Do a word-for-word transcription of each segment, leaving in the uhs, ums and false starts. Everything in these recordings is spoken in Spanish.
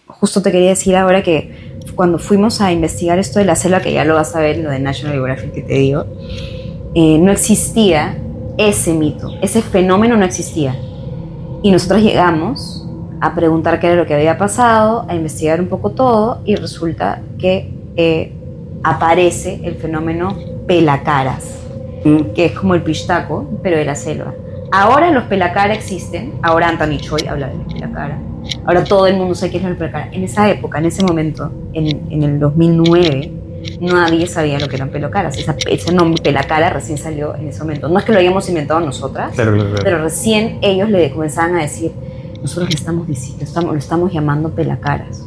justo te quería decir ahora que cuando fuimos a investigar esto de la selva, que ya lo vas a ver en lo de National Geographic que te digo, eh, no existía ese mito, ese fenómeno no existía. Y nosotros llegamos a preguntar qué era lo que había pasado, a investigar un poco todo, y resulta que eh, aparece el fenómeno pelacaras, mm. que es como el pistaco, pero de la selva. Ahora los pelacara existen, ahora Anthony Choi habla de los pelacara, ahora todo el mundo sabe qué es el pelacara. En esa época, en ese momento, en, en el dos mil nueve, nadie sabía lo que eran pelacaras. Esa, ese nombre pelacara recién salió en ese momento. No es que lo hayamos inventado nosotras, claro, claro, claro. pero recién ellos le comenzaban a decir, nosotros le estamos diciendo, estamos, lo estamos llamando pelacaras.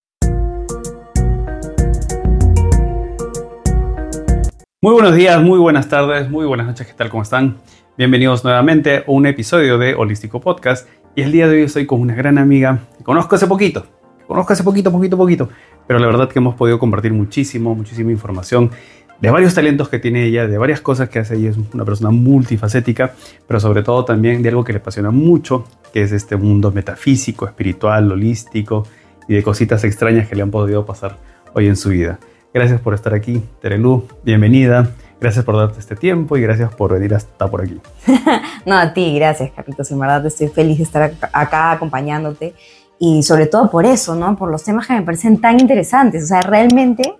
Muy buenos días, muy buenas tardes, muy buenas noches, ¿qué tal? ¿Cómo están? Bienvenidos nuevamente a un episodio de Holístico Podcast. Y el día de hoy estoy con una gran amiga que conozco hace poquito, que conozco hace poquito, poquito, poquito. Pero la verdad que hemos podido compartir muchísimo, muchísima información de varios talentos que tiene ella, de varias cosas que hace ella. Es una persona multifacética, pero sobre todo también de algo que le apasiona mucho, que es este mundo metafísico, espiritual, holístico y de cositas extrañas que le han podido pasar hoy en su vida. Gracias por estar aquí, Terelu, bienvenida. Gracias por darte este tiempo y gracias por venir hasta por aquí. No, a ti, gracias, Carlitos. En verdad estoy feliz de estar acá acompañándote. Y sobre todo por eso, ¿no? Por los temas que me parecen tan interesantes. O sea, realmente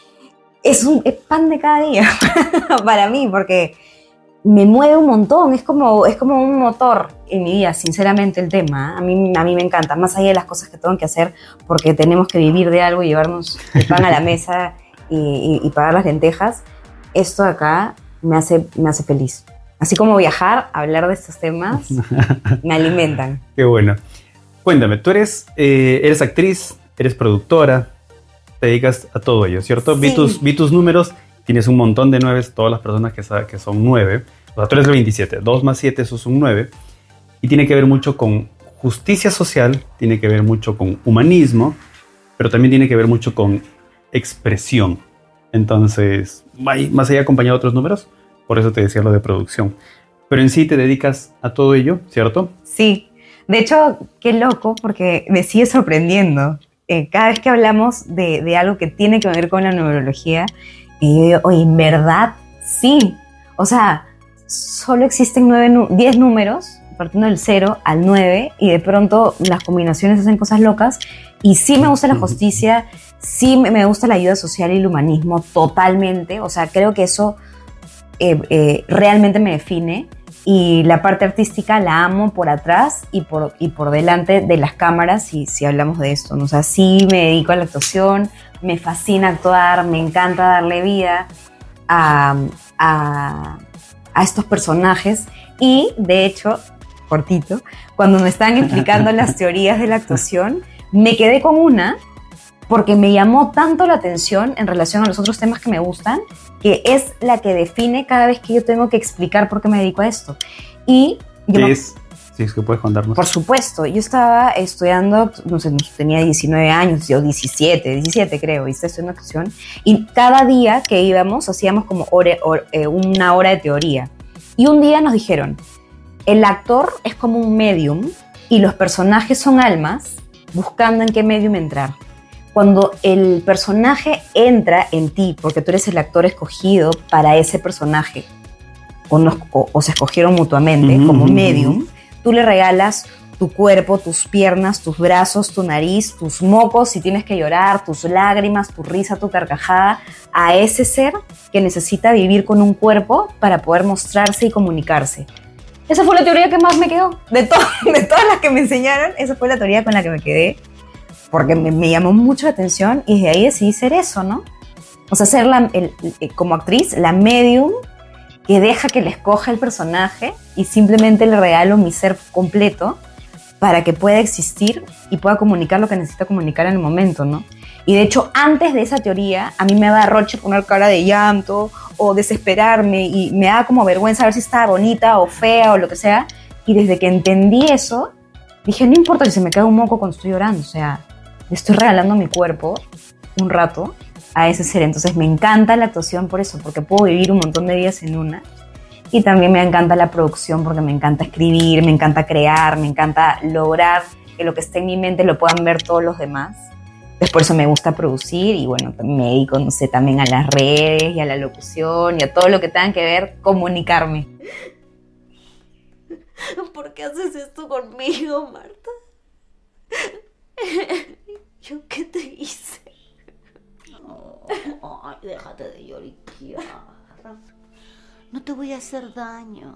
es un es pan de cada día para mí, porque me mueve un montón. Es como, es como un motor en mi vida, sinceramente, el tema. A mí, a mí me encanta, más allá de las cosas que tengo que hacer, porque tenemos que vivir de algo y llevarnos el pan a la mesa y, y, y pagar las lentejas. Esto de acá me hace, me hace feliz. Así como viajar, hablar de estos temas, me alimentan. Qué bueno. Cuéntame, tú eres, eh, eres actriz, eres productora, te dedicas a todo ello, ¿cierto? Sí. Vi tus, vi tus números, tienes un montón de nueves, todas las personas que, saben que son nueve. O sea, tú eres el veintisiete, dos más siete, eso es un nueve. Y tiene que ver mucho con justicia social, tiene que ver mucho con humanismo, pero también tiene que ver mucho con expresión. Entonces, más allá acompañado de otros números, por eso te decía lo de producción. Pero en sí te dedicas a todo ello, ¿cierto? Sí. De hecho, qué loco, porque me sigue sorprendiendo. Eh, cada vez que hablamos de, de algo que tiene que ver con la numerología, y yo digo, oye, ¿en verdad? Sí. O sea, solo existen nueve, diez números, partiendo del cero al nueve, y de pronto las combinaciones hacen cosas locas. Y sí me gusta la justicia, sí me gusta la ayuda social y el humanismo totalmente. O sea, creo que eso eh, eh, realmente me define. Y la parte artística la amo por atrás y por, y por delante de las cámaras, si, si hablamos de esto, ¿no? O sea, sí me dedico a la actuación, me fascina actuar, me encanta darle vida a, a, a estos personajes. Y, de hecho, cortito, cuando me estaban explicando las teorías de la actuación, me quedé con una porque me llamó tanto la atención en relación a los otros temas que me gustan, que es la que define cada vez que yo tengo que explicar por qué me dedico a esto. Y yo ¿Qué me... es? Si es que puedes contarnos. Por supuesto, yo estaba estudiando, no sé, tenía diecinueve años, o diecisiete, diecisiete creo, y estaba estudiando actuación, y cada día que íbamos hacíamos como hora, hora, eh, una hora de teoría. Y un día nos dijeron, el actor es como un medium y los personajes son almas buscando en qué medium entrar. Cuando el personaje entra en ti, porque tú eres el actor escogido para ese personaje, o, nos, o, o se escogieron mutuamente uh-huh, como medium, uh-huh. tú le regalas tu cuerpo, tus piernas, tus brazos, tu nariz, tus mocos, si tienes que llorar, tus lágrimas, tu risa, tu carcajada, a ese ser que necesita vivir con un cuerpo para poder mostrarse y comunicarse. Esa fue la teoría que más me quedó. De, to- de todas las que me enseñaron, esa fue la teoría con la que me quedé. Porque me, me llamó mucho la atención y desde ahí decidí ser eso, ¿no? O sea, ser la, el, el, como actriz, la medium que deja que le escoja el personaje y simplemente le regalo mi ser completo para que pueda existir y pueda comunicar lo que necesita comunicar en el momento, ¿no? Y de hecho, antes de esa teoría, a mí me da roche poner cara de llanto o desesperarme y me da como vergüenza ver si estaba bonita o fea o lo que sea. Y desde que entendí eso, dije, no importa si se me cae un moco cuando estoy llorando, o sea, le estoy regalando mi cuerpo un rato a ese ser. Entonces me encanta la actuación por eso, porque puedo vivir un montón de días en una. Y también me encanta la producción porque me encanta escribir, me encanta crear, me encanta lograr que lo que esté en mi mente lo puedan ver todos los demás. Entonces por eso me gusta producir y bueno, me dedico, no sé, también a las redes y a la locución y a todo lo que tenga que ver comunicarme. ¿Por qué haces esto conmigo, Marta? ¿Yo qué te hice? Oh, ay, déjate de lloriquear. No te voy a hacer daño.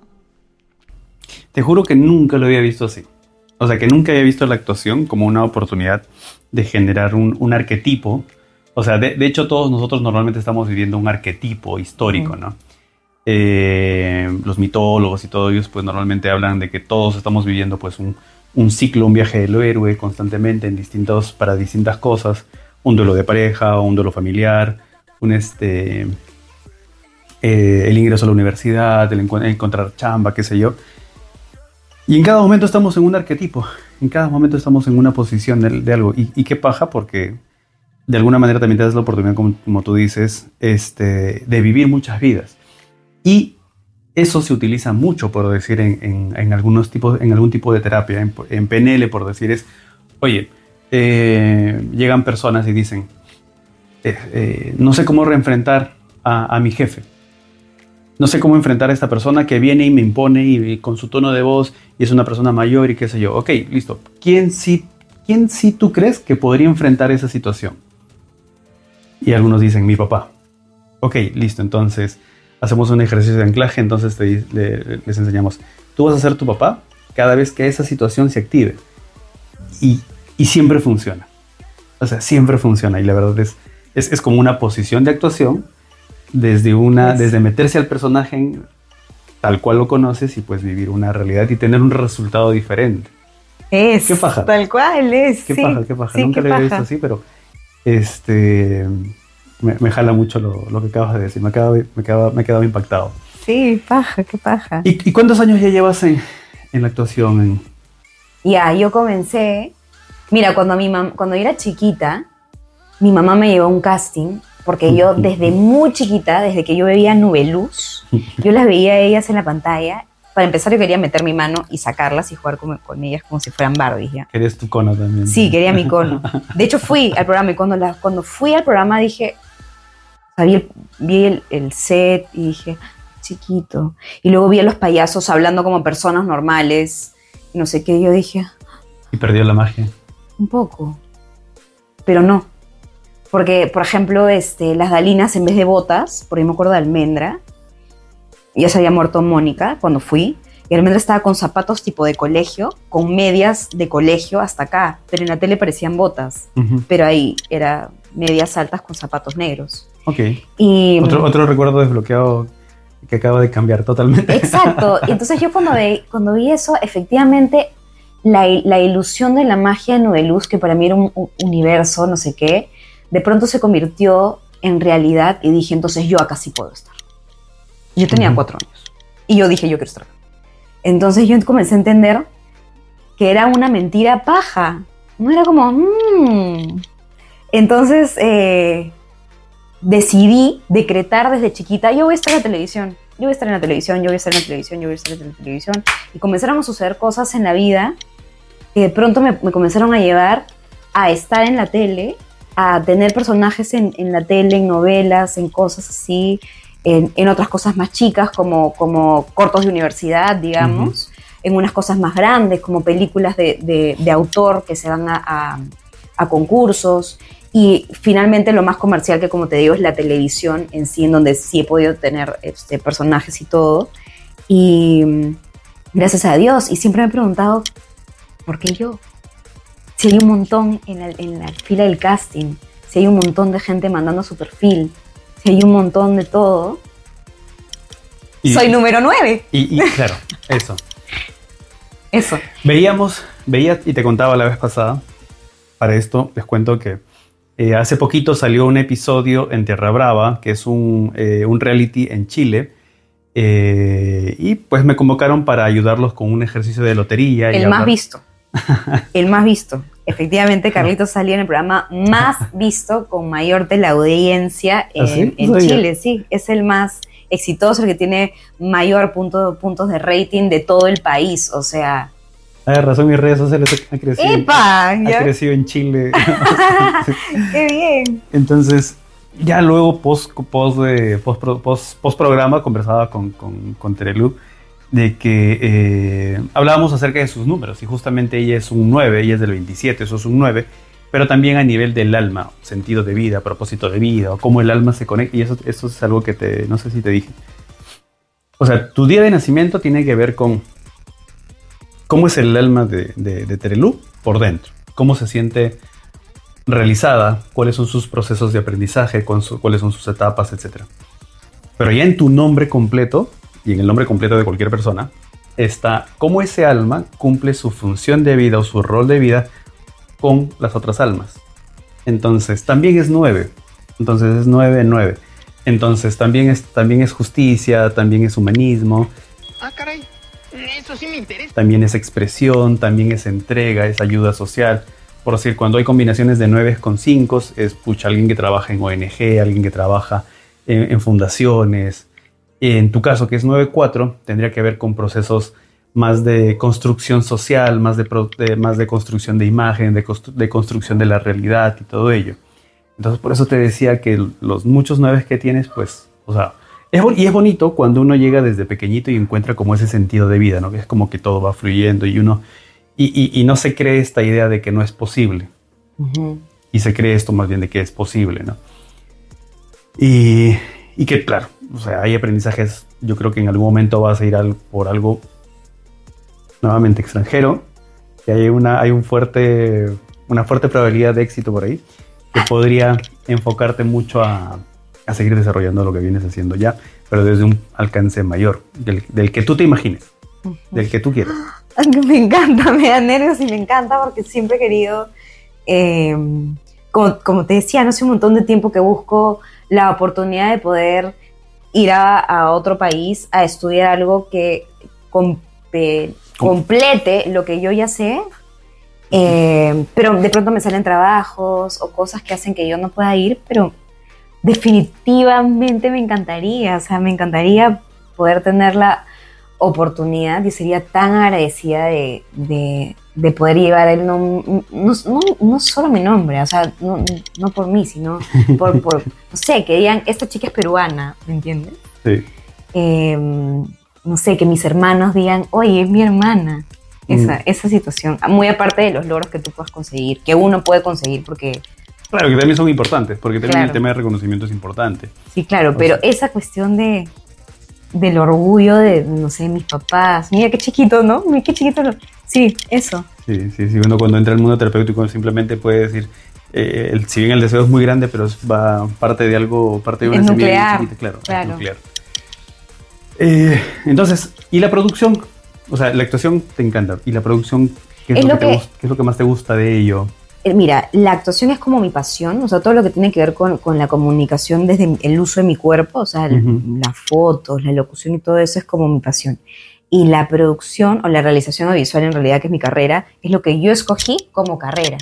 Te juro que nunca lo había visto así. O sea, que nunca había visto la actuación como una oportunidad de generar un, un arquetipo. O sea, de, de hecho todos nosotros normalmente estamos viviendo un arquetipo histórico, ¿no? Eh, los mitólogos y todos ellos pues normalmente hablan de que todos estamos viviendo pues un, un ciclo, un viaje del héroe constantemente en distintos, para distintas cosas. Un duelo de pareja, un duelo familiar, un este, eh, el ingreso a la universidad, el, encu- el encontrar chamba, qué sé yo. Y en cada momento estamos en un arquetipo, en cada momento estamos en una posición de, de algo. Y, y qué paja, porque de alguna manera también te das la oportunidad, como, como tú dices, este, de vivir muchas vidas. Y eso se utiliza mucho, por decir, en, en, en, algunos tipos, en algún tipo de terapia. En, en P N L, por decir, es, oye, eh, llegan personas y dicen, eh, eh, no sé cómo reenfrentar a, a mi jefe. No sé cómo enfrentar a esta persona que viene y me impone y, y con su tono de voz y es una persona mayor y qué sé yo. Ok, listo. ¿Quién sí, quién sí tú crees que podría enfrentar esa situación? Y algunos dicen, mi papá. Ok, listo. Entonces, hacemos un ejercicio de anclaje. Entonces te, le, les enseñamos, tú vas a ser tu papá cada vez que esa situación se active. Y, y siempre funciona. O sea, siempre funciona. Y la verdad es, es, es como una posición de actuación. Desde, una, pues, desde meterse al personaje en, tal cual lo conoces y pues vivir una realidad y tener un resultado diferente. Es, ¿Qué paja? Tal cual es. Qué sí, paja, qué paja. Sí, Nunca qué lo había paja. visto así, pero este, me, me jala mucho lo, lo que acabas de decir. Me he quedado, me quedaba, me quedaba impactado. Sí, paja, qué paja. ¿Y, y cuántos años ya llevas en, en la actuación? En... Ya, yo comencé... Mira, cuando, mi mam- cuando yo era chiquita, mi mamá me llevó a un casting. Porque yo desde muy chiquita, desde que yo veía Nubeluz, yo las veía a ellas en la pantalla. Para empezar, yo quería meter mi mano y sacarlas y jugar con, con ellas como si fueran Barbies, ¿ya? Eres tu cono también. Sí, quería mi cono. De hecho, fui al programa y cuando, la, cuando fui al programa dije... O sea, vi, el, vi el, el set y dije, chiquito. Y luego vi a los payasos hablando como personas normales. Y no sé qué, yo dije... Y perdió la magia. Un poco. Pero no. Porque, por ejemplo, este, las Dalinas en vez de botas, porque me acuerdo de Almendra, ya se había muerto Mónica cuando fui, y Almendra estaba con zapatos tipo de colegio, con medias de colegio hasta acá, pero en la tele parecían botas, uh-huh. Pero ahí era medias altas con zapatos negros. Ok. Y, otro, otro recuerdo desbloqueado que acaba de cambiar totalmente. Exacto. Y entonces yo cuando vi, cuando vi eso, efectivamente, la, la ilusión de la magia de Nubeluz, que para mí era un, un universo, no sé qué, de pronto se convirtió en realidad y dije, entonces yo acá sí puedo estar. Yo tenía uh-huh. cuatro años y yo dije, yo quiero estar acá. Entonces yo comencé a entender que era una mentira paja. No era como, mmm. Entonces eh, decidí decretar desde chiquita, yo voy a estar en la televisión, yo voy a estar en la televisión, yo voy a estar en la televisión, yo voy a estar en la televisión. Y comenzaron a suceder cosas en la vida que de pronto me, me comenzaron a llevar a estar en la tele, a tener personajes en, en la tele, en novelas, en cosas así, en, en otras cosas más chicas como, como cortos de universidad, digamos, uh-huh. En unas cosas más grandes como películas de, de, de autor que se van a, a, a concursos y finalmente lo más comercial que, como te digo, es la televisión en sí, en donde sí he podido tener este, personajes y todo, y gracias a Dios. Y siempre me he preguntado, ¿por qué yo? Si hay un montón en la, en la fila del casting, si hay un montón de gente mandando su perfil, si hay un montón de todo, y, soy número nueve. Y, y claro, eso. Eso. Veíamos, veía y te contaba la vez pasada, para esto les cuento que eh, hace poquito salió un episodio en Tierra Brava, que es un, eh, un reality en Chile, eh, y pues me convocaron para ayudarlos con un ejercicio de lotería. El y más hablar. visto. El más visto. Efectivamente, Carlitos salió en el programa más visto, con mayor teleaudiencia en, ¿Ah, sí? en Chile. Sí, es el más exitoso, el que tiene mayor punto, puntos de rating de todo el país. O sea, Ah, razón, mis redes sociales han crecido. ¡Epa! Ha ¿Ya? crecido en Chile. ¡Qué bien! Entonces, ya luego, post, post, de, post, post, post programa, conversaba con, con, con Terelu de que eh, hablábamos acerca de sus números. Y justamente ella es un nueve, ella es del veintisiete, eso es un nueve. Pero también a nivel del alma, sentido de vida, propósito de vida, o cómo el alma se conecta. Y eso, eso es algo que te, no sé si te dije. O sea, tu día de nacimiento tiene que ver con cómo es el alma de, de, de Terelu por dentro. Cómo se siente realizada, cuáles son sus procesos de aprendizaje, su, cuáles son sus etapas, etcétera. Pero ya en tu nombre completo, y en el nombre completo de cualquier persona, está cómo ese alma cumple su función de vida o su rol de vida con las otras almas. Entonces, también es nueve. Entonces es nueve, nueve. Entonces, también es, también es justicia, también es humanismo. Ah, caray. Eso sí me interesa. También es expresión, también es entrega, es ayuda social. Por decir, cuando hay combinaciones de nueve con cinco, es pucha, alguien que trabaja en O N G, alguien que trabaja en, en fundaciones. En tu caso, que es nueve cuatro, tendría que ver con procesos más de construcción social, más de, de, más de construcción de imagen, de, constru de construcción de la realidad y todo ello. Entonces, por eso te decía que los muchos nueves que tienes, pues, o sea, es, y es bonito cuando uno llega desde pequeñito y encuentra como ese sentido de vida, ¿no? Que es como que todo va fluyendo y uno, y, y, y no se cree esta idea de que no es posible. Uh-huh. Y se cree esto más bien de que es posible, ¿no? Y, y que, claro, o sea, hay aprendizajes, yo creo que en algún momento vas a ir al, por algo nuevamente extranjero, que hay una, hay un fuerte, una fuerte probabilidad de éxito por ahí, que podría enfocarte mucho a, a seguir desarrollando lo que vienes haciendo ya, pero desde un alcance mayor, del, del que tú te imagines, uh-huh. del que tú quieras. Me encanta, me da nervios y me encanta porque siempre he querido, eh, como, como te decía, no hace un montón de tiempo que busco la oportunidad de poder ir a, a otro país a estudiar algo que com, eh, complete lo que yo ya sé. Eh, pero de pronto me salen trabajos o cosas que hacen que yo no pueda ir, pero definitivamente me encantaría, o sea, me encantaría poder tener la oportunidad y sería tan agradecida de, de, de poder llevar el nom- no, no, no solo mi nombre, o sea, no, no por mí, sino por, por, no sé, que digan, esta chica es peruana, ¿me entiendes? Sí. Eh, no sé, que mis hermanos digan, oye, es mi hermana. Esa, mm. esa situación, muy aparte de los logros que tú puedas conseguir, que uno puede conseguir porque... Claro, que también son importantes, porque también claro. el tema de reconocimiento es importante. Sí, claro, o pero sea, esa cuestión de del orgullo de, no sé, mis papás, mira qué chiquito, ¿no? Mira qué chiquito, sí, eso. Sí, sí, sí, uno cuando entra al mundo terapéutico simplemente puede decir, eh, el, si bien el deseo es muy grande, pero es, va parte de algo, parte de una es semilla nuclear, chiquita, claro, claro. Es nuclear. Eh, entonces, ¿y la producción? O sea, la actuación te encanta. ¿Y la producción? ¿Qué es, es, lo, que lo que, te, ¿qué es lo que más te gusta de ello? Mira, la actuación es como mi pasión. O sea, todo lo que tiene que ver con, con la comunicación desde el uso de mi cuerpo, o sea, uh-huh. las fotos, la locución y todo eso es como mi pasión. Y la producción o la realización audiovisual, en realidad, que es mi carrera, es lo que yo escogí como carrera.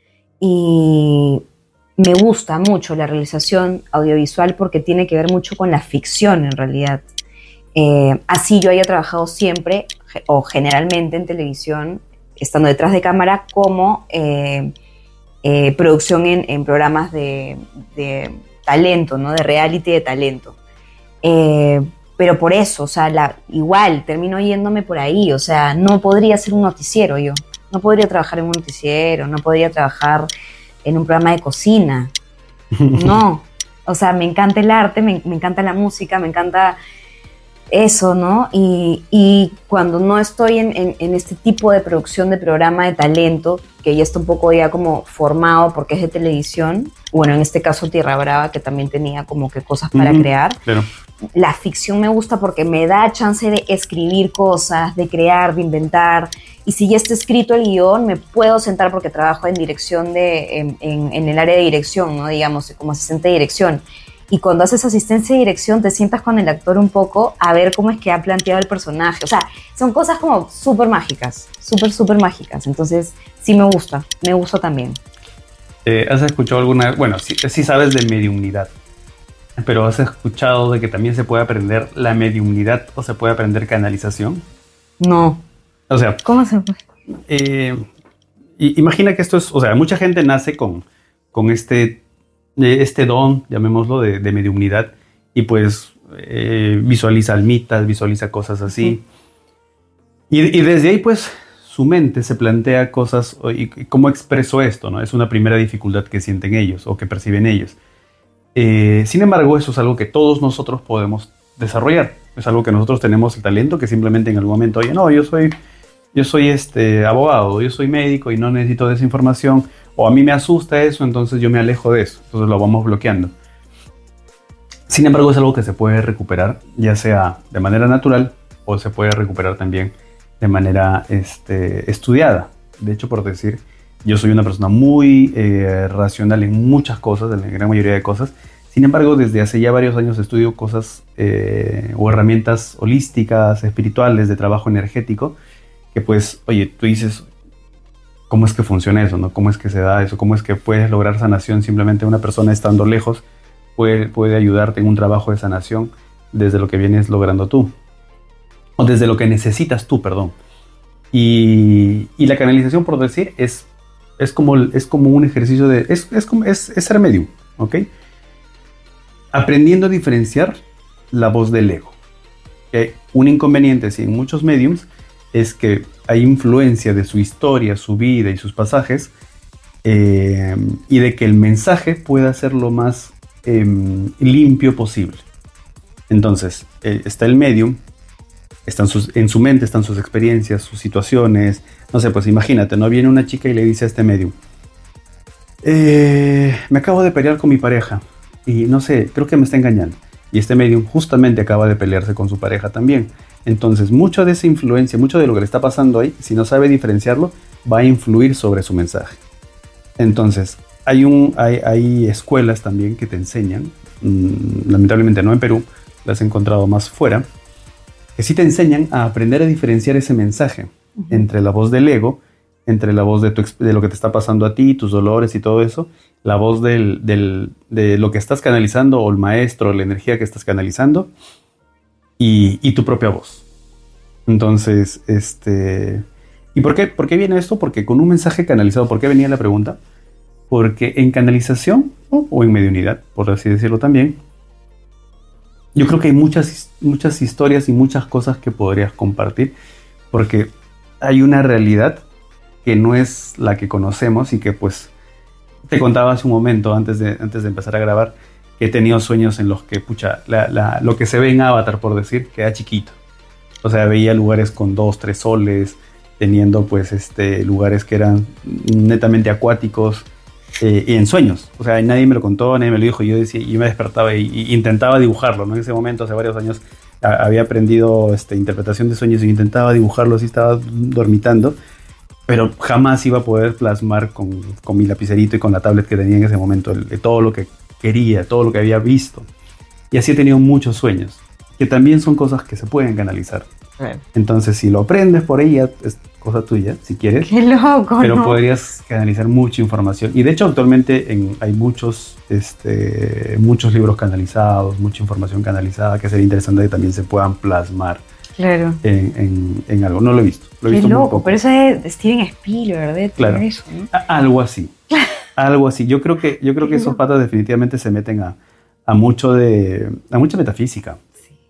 Y me gusta mucho la realización audiovisual porque tiene que ver mucho con la ficción, en realidad. Eh, así yo haya trabajado siempre o generalmente en televisión, estando detrás de cámara, como eh, eh, producción en, en programas de, de talento, ¿no? De reality de talento. Eh, pero por eso, o sea, la, igual termino yéndome por ahí, o sea, no podría ser un noticiero yo, no podría trabajar en un noticiero, no podría trabajar en un programa de cocina, no, o sea, me encanta el arte, me, me encanta la música, me encanta... eso, ¿no? Y, y cuando no estoy en, en, en este tipo de producción de programa de talento, que ya está un poco ya como formado porque es de televisión, bueno, en este caso Tierra Brava, que también tenía como que cosas para mm-hmm. crear, claro. La ficción me gusta porque me da chance de escribir cosas, de crear, de inventar, y si ya está escrito el guión, me puedo sentar porque trabajo en dirección de, en, en, en el área de dirección, ¿no? Digamos, como asistente de dirección. Y cuando haces asistencia de dirección te sientas con el actor un poco a ver cómo es que ha planteado el personaje. O sea, son cosas como súper mágicas, súper, súper mágicas. Entonces, sí me gusta, me gusta también. Eh, ¿Has escuchado alguna vez? Bueno, sí, sí sabes de mediumnidad, pero ¿has escuchado de que también se puede aprender la mediumnidad o se puede aprender canalización? No. O sea, ¿cómo se puede? eh, imagina que esto es, o sea, mucha gente nace con, con este, este don, llamémoslo, de, de mediumnidad, y pues eh, visualiza almitas, visualiza cosas así. Sí. Y, y desde ahí, pues, su mente se plantea cosas, y cómo expreso esto, ¿no? Es una primera dificultad que sienten ellos o que perciben ellos. Eh, sin embargo, eso es algo que todos nosotros podemos desarrollar. Es algo que nosotros tenemos el talento, que simplemente en algún momento, oye, no, yo soy, yo soy este, abogado, yo soy médico y no necesito de esa información, o a mí me asusta eso, entonces yo me alejo de eso. Entonces lo vamos bloqueando. Sin embargo, es algo que se puede recuperar, ya sea de manera natural o se puede recuperar también de manera este, estudiada. De hecho, por decir, yo soy una persona muy eh, racional en muchas cosas, en la gran mayoría de cosas. Sin embargo, desde hace ya varios años estudio cosas eh, o herramientas holísticas, espirituales, de trabajo energético, que pues, oye, tú dices, ¿cómo es que funciona eso, no? ¿Cómo es que se da eso? ¿Cómo es que puedes lograr sanación simplemente una persona estando lejos puede, puede ayudarte en un trabajo de sanación desde lo que vienes logrando tú? O desde lo que necesitas tú, perdón. Y, y la canalización, por decir, es, es, como, es como un ejercicio de... Es, es, como, es, es ser medium, ¿ok? Aprendiendo a diferenciar la voz del ego. ¿Okay? Un inconveniente, sí, en muchos mediums, es que hay influencia de su historia, su vida y sus pasajes, eh, y de que el mensaje pueda ser lo más eh, limpio posible. Entonces, eh, está el medium... Están sus, en su mente están sus experiencias, sus situaciones. No sé, pues imagínate, ¿no? Viene una chica y le dice a este medium, eh, me acabo de pelear con mi pareja y no sé, creo que me está engañando. Y este medium justamente acaba de pelearse con su pareja también. Entonces, mucho de esa influencia, mucho de lo que le está pasando ahí, si no sabe diferenciarlo, va a influir sobre su mensaje. Entonces, hay, un, hay, hay escuelas también que te enseñan, mmm, lamentablemente no en Perú, las he encontrado más fuera, que sí te enseñan a aprender a diferenciar ese mensaje uh-huh. entre la voz del ego, entre la voz de, tu, de lo que te está pasando a ti, tus dolores y todo eso, la voz del, del, de lo que estás canalizando, o el maestro, la energía que estás canalizando, y, y tu propia voz. Entonces, este... ¿y por qué, por qué viene esto? Porque con un mensaje canalizado, ¿por qué venía la pregunta? Porque en canalización, ¿no? O en mediunidad, por así decirlo también, yo creo que hay muchas, muchas historias y muchas cosas que podrías compartir, porque hay una realidad que no es la que conocemos y que pues te contaba hace un momento antes de, antes de empezar a grabar, que he tenido sueños en los que, pucha, la, la, lo que se ve en Avatar, por decir, queda chiquito. O sea, veía lugares con dos, tres soles, teniendo pues este, lugares que eran netamente acuáticos, Eh, y en sueños, o sea, nadie me lo contó, nadie me lo dijo, yo decía, yo me despertaba y, y intentaba dibujarlo, ¿no? En ese momento, hace varios años, a, había aprendido este, interpretación de sueños y intentaba dibujarlo, así estaba dormitando, pero jamás iba a poder plasmar con, con mi lapicerito y con la tablet que tenía en ese momento, el, de todo lo que quería, todo lo que había visto. Y así he tenido muchos sueños, que también son cosas que se pueden canalizar. Right. Entonces, si lo aprendes por ahí, es cosa tuya, si quieres. ¡Qué loco! Pero ¿no? podrías canalizar mucha información. Y de hecho, actualmente en, hay muchos, este, muchos libros canalizados, mucha información canalizada, que sería interesante que también se puedan plasmar claro. en, en, en algo. No lo he visto. Lo he ¡Qué visto loco! muy poco. Pero eso es de Steven Spielberg, ¿verdad? Claro. Eso, ¿no? Algo así. Algo así. Yo creo que, yo creo que esos patas definitivamente se meten a, a, mucho de, a mucha metafísica.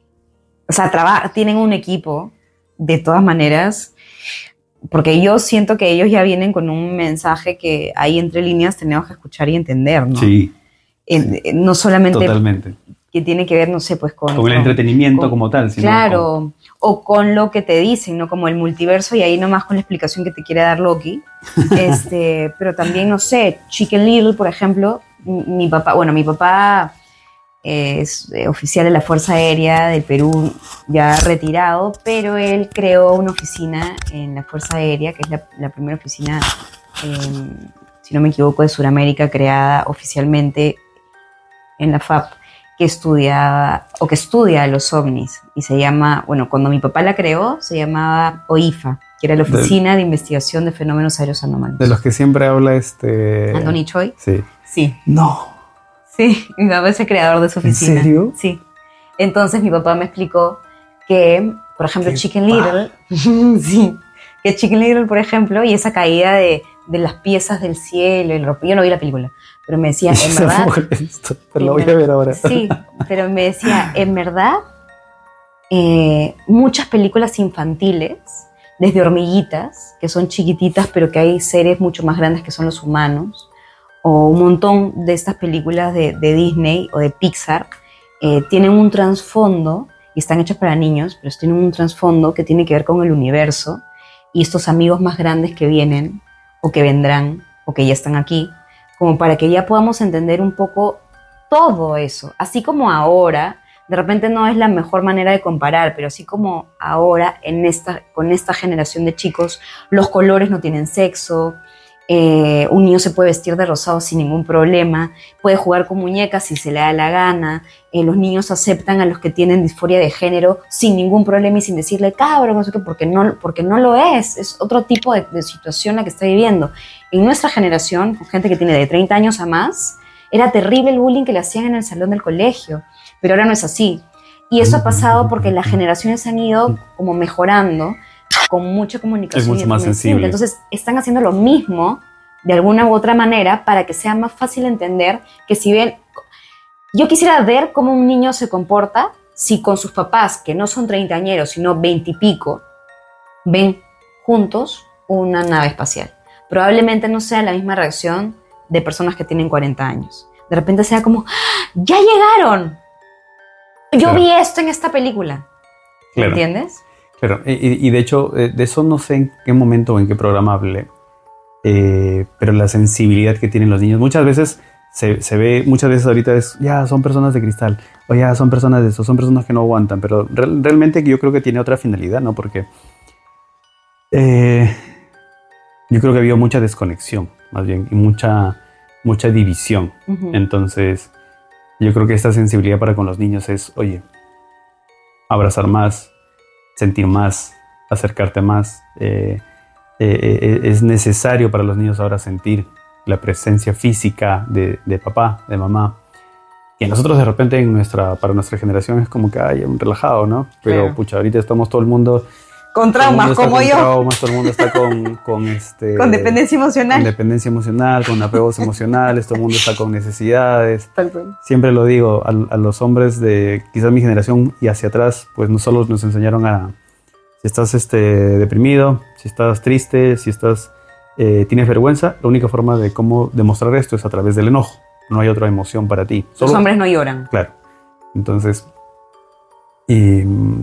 O sea, traba- tienen un equipo, de todas maneras, porque yo siento que ellos ya vienen con un mensaje que ahí entre líneas tenemos que escuchar y entender, ¿no? Sí. Eh, sí. No solamente... Totalmente. Que tiene que ver, no sé, pues con... Con el con, entretenimiento con, como tal. Sino claro, con... o con lo que te dicen, ¿no? Como el multiverso, y ahí nomás con la explicación que te quiere dar Loki. este, pero también, no sé, Chicken Little, por ejemplo, mi papá, bueno, mi papá... es oficial de la Fuerza Aérea del Perú, ya retirado, pero él creó una oficina en la Fuerza Aérea, que es la, la primera oficina, eh, si no me equivoco, de Sudamérica, creada oficialmente en la F A P, que estudiaba, o que estudia los ovnis, y se llama, bueno, cuando mi papá la creó, se llamaba O I F A, que era la Oficina de, de Investigación de Fenómenos Aéreos Anómalos. De los que siempre habla este... Anthony Choi. Sí. Sí. No. Sí, mi papá es el creador de su oficina. ¿En serio? Sí. Entonces mi papá me explicó que, por ejemplo, Chicken Little, sí, que Chicken Little, por ejemplo, y esa caída de, de las piezas del cielo, el ropa. Yo no vi la película, pero me decía, en verdad... Pero lo voy a ver ahora. Sí, pero me decía, en verdad, eh, muchas películas infantiles, desde Hormiguitas, que son chiquititas, pero que hay seres mucho más grandes que son los humanos, o un montón de estas películas de, de Disney o de Pixar, eh, tienen un trasfondo, y están hechas para niños, pero tienen un trasfondo que tiene que ver con el universo, y estos amigos más grandes que vienen, o que vendrán, o que ya están aquí, como para que ya podamos entender un poco todo eso. Así como ahora, de repente no es la mejor manera de comparar, pero así como ahora, en esta, con esta generación de chicos, los colores no tienen sexo, eh, un niño se puede vestir de rosado sin ningún problema, puede jugar con muñecas si se le da la gana, eh, los niños aceptan a los que tienen disforia de género sin ningún problema y sin decirle cabrón, no sé qué, porque no, porque no lo es, es otro tipo de, de situación la que está viviendo. En nuestra generación, con gente que tiene de treinta años a más, era terrible el bullying que le hacían en el salón del colegio, pero ahora no es así. Y eso ha pasado porque las generaciones han ido como mejorando con mucha comunicación. Es mucho y más sensible. Entonces están haciendo lo mismo de alguna u otra manera para que sea más fácil entender que si ven... Yo quisiera ver cómo un niño se comporta si con sus papás, que no son treintañeros, sino veintipico, ven juntos una nave espacial. Probablemente no sea la misma reacción de personas que tienen cuarenta años. De repente sea como, ¡ya llegaron! Yo claro. vi esto en esta película. Claro. ¿Entiendes? Claro, y, y de hecho, de eso no sé en qué momento o en qué programa hablé, eh, pero la sensibilidad que tienen los niños, muchas veces se, se ve, muchas veces ahorita es, ya son personas de cristal, o ya son personas de eso, son personas que no aguantan, pero re, realmente yo creo que tiene otra finalidad, ¿no? Porque eh, yo creo que ha habido mucha desconexión, más bien, y mucha, mucha división. Uh-huh. Entonces, yo creo que esta sensibilidad para con los niños es, oye, abrazar más, sentir más, acercarte más. Eh, eh, eh, es necesario para los niños ahora sentir la presencia física de, de papá, de mamá. Y nosotros de repente en nuestra, para nuestra generación es como que hay un relajado, ¿no? Pero claro. Pucha, ahorita estamos todo el mundo... Con traumas, como con yo. Traumas, todo el mundo está con... Con, este, con dependencia emocional. Con dependencia emocional, con apegos emocionales, todo el mundo está con necesidades. Tal cual. Siempre lo digo, a, a los hombres de quizás mi generación y hacia atrás, pues no solo nos enseñaron a... Si estás este, deprimido, si estás triste, si estás, eh, tienes vergüenza, la única forma de cómo demostrar esto es a través del enojo. No hay otra emoción para ti. Solo, los hombres no lloran. Claro. Entonces, y,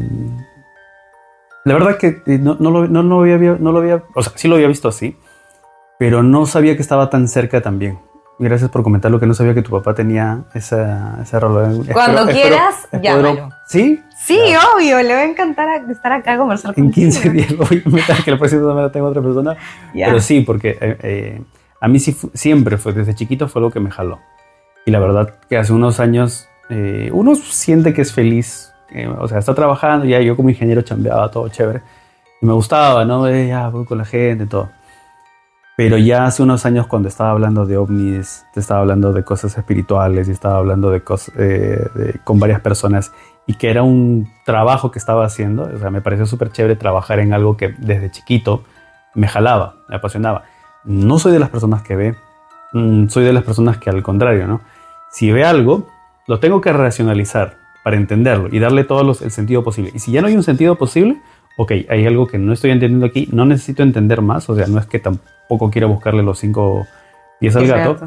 la verdad que no, no, lo, no, no, había, no lo había, o sea, sí lo había visto así, pero no sabía que estaba tan cerca también. Gracias por comentar lo que no sabía que tu papá tenía esa, esa rol. Cuando espero, quieras, espero, llámalo. Espero, ¿sí? Sí, ya. Obvio, le va a encantar estar acá a conversar contigo. En quince días lo voy a meter, que la próxima semana tengo otra persona. Ya. Pero sí, porque eh, eh, a mí sí, siempre fue, desde chiquito fue lo que me jaló. Y la verdad que hace unos años eh, uno siente que es feliz. Eh, o sea, está trabajando, ya yo como ingeniero chambeaba, todo chévere. Y me gustaba, ¿no? Eh, ya voy con la gente, todo. Pero ya hace unos años cuando estaba hablando de ovnis, te estaba hablando de cosas espirituales y estaba hablando de cosas eh, de, con varias personas y que era un trabajo que estaba haciendo, o sea, me pareció súper chévere trabajar en algo que desde chiquito me jalaba, me apasionaba. No soy de las personas que ve, mm, soy de las personas que al contrario, ¿no? Si ve algo, lo tengo que racionalizar para entenderlo y darle todo los, el sentido posible. Y si ya no hay un sentido posible, ok, hay algo que no estoy entendiendo aquí, no necesito entender más, o sea, no es que tampoco quiera buscarle los cinco pies al gato,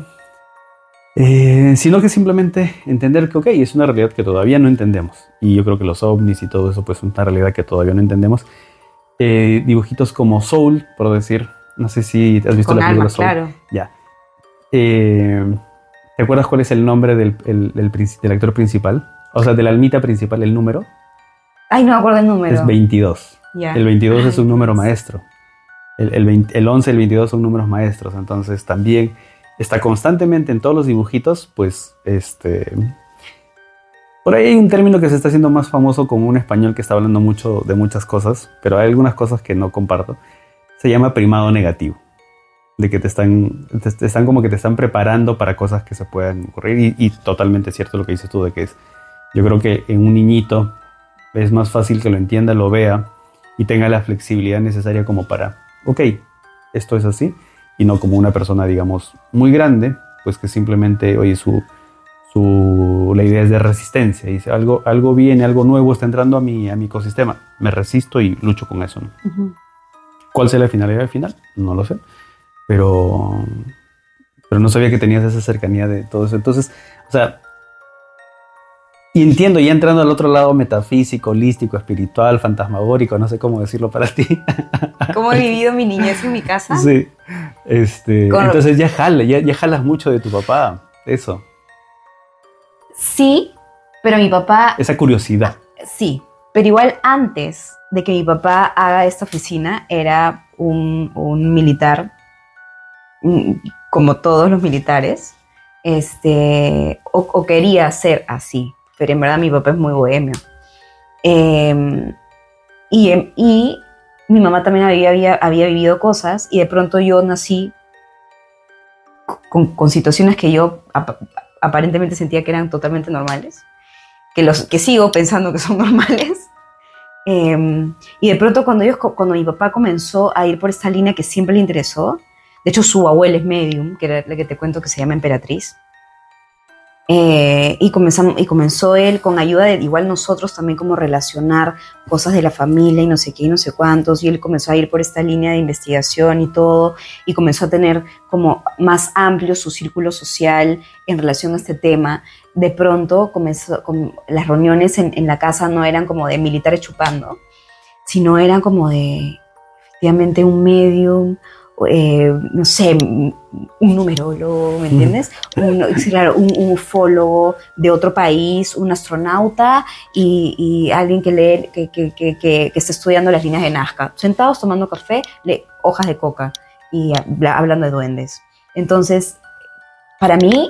eh, sino que simplemente entender que, ok, es una realidad que todavía no entendemos. Y yo creo que los ovnis y todo eso, pues es una realidad que todavía no entendemos. Eh, dibujitos como Soul, por decir, no sé si has visto con la película alma, Soul. Claro. Ya. Eh, ¿Te acuerdas cuál es el nombre del, el, del, del actor principal? O sea, de la almita principal, el número. Ay, no me acuerdo el número. Es veintidós. Yeah. El veintidós Ay, es un número Dios. maestro. El, el, veinte, el once y el veintidós son números maestros. Entonces también está constantemente en todos los dibujitos, pues, este... Por ahí hay un término que se está haciendo más famoso con un español que está hablando mucho de muchas cosas, pero hay algunas cosas que no comparto. Se llama primado negativo. De que te están, te, te están como que te están preparando para cosas que se puedan ocurrir. Y, y totalmente cierto lo que dices tú, de que es... Yo creo que en un niñito es más fácil que lo entienda, lo vea y tenga la flexibilidad necesaria como para ok, esto es así, y no como una persona, digamos, muy grande, pues que simplemente, oye, su, su, la idea es de resistencia, y dice, algo, algo viene, algo nuevo está entrando a mi, a mi ecosistema, me resisto y lucho con eso, ¿no? Uh-huh. ¿Cuál será la finalidad del final? No lo sé, pero, pero no sabía que tenías esa cercanía de todo eso. Entonces, o sea, y entiendo, ya entrando al otro lado metafísico, holístico, espiritual, fantasmagórico, no sé cómo decirlo para ti. ¿Cómo he vivido mi niñez en mi casa? Sí. Este, Con... Entonces ya jala, ya, ya jalas mucho de tu papá, eso. Sí, pero mi papá... Esa curiosidad. Sí, pero igual antes de que mi papá haga esta oficina, era un, un militar, como todos los militares, este, o, o quería ser así. Pero en verdad mi papá es muy bohemio. Eh, y, y mi mamá también había, había, había vivido cosas y de pronto yo nací con, con situaciones que yo ap- aparentemente sentía que eran totalmente normales, que, los, que sigo pensando que son normales. Eh, y de pronto cuando, ellos, cuando mi papá comenzó a ir por esta línea que siempre le interesó, de hecho su abuela es medium, que era la que te cuento que se llama Emperatriz, Eh, y, comenzamos, y comenzó él con ayuda de igual nosotros también como relacionar cosas de la familia y no sé qué y no sé cuántos, y él comenzó a ir por esta línea de investigación y todo, y comenzó a tener como más amplio su círculo social en relación a este tema. De pronto comenzó, con, las reuniones en, en la casa no eran como de militares chupando, sino eran como de efectivamente un medium, Eh, no sé, un numerólogo, ¿me entiendes? Un, claro, un, un ufólogo de otro país, un astronauta y, y alguien que lee, que, que, que, que, que está estudiando las líneas de Nazca, sentados tomando café, lee hojas de coca y hablando de duendes. Entonces, para mí...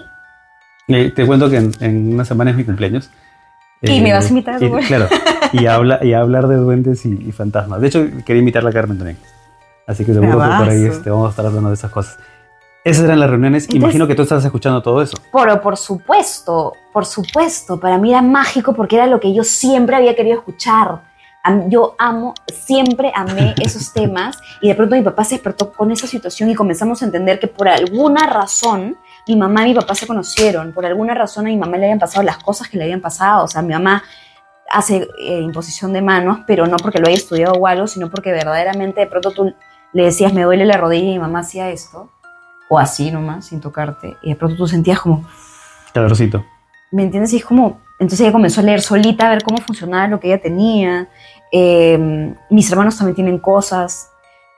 Eh, te cuento que en, en una semana es mi cumpleaños. Y eh, me vas a invitar. Y, claro, y, habla, y a hablar de duendes y, y fantasmas. De hecho, quería invitarla a Carmen también. Así que seguro que por ahí este, vamos a estar hablando de esas cosas. Esas eran las reuniones. Entonces, imagino que tú estás escuchando todo eso. Pero por supuesto, por supuesto. Para mí era mágico porque era lo que yo siempre había querido escuchar. Yo amo, siempre amé esos temas. Y de pronto mi papá se despertó con esa situación y comenzamos a entender que por alguna razón mi mamá y mi papá se conocieron. Por alguna razón a mi mamá le habían pasado las cosas que le habían pasado. O sea, mi mamá hace eh, imposición de manos, pero no porque lo haya estudiado o algo, sino porque verdaderamente de pronto tú le decías, me duele la rodilla, y mi mamá hacía esto, o así nomás, sin tocarte, y de pronto tú sentías como... Calorcito. ¿Me entiendes? Y es como... Entonces ella comenzó a leer solita, a ver cómo funcionaba lo que ella tenía. Eh, mis hermanos también tienen cosas.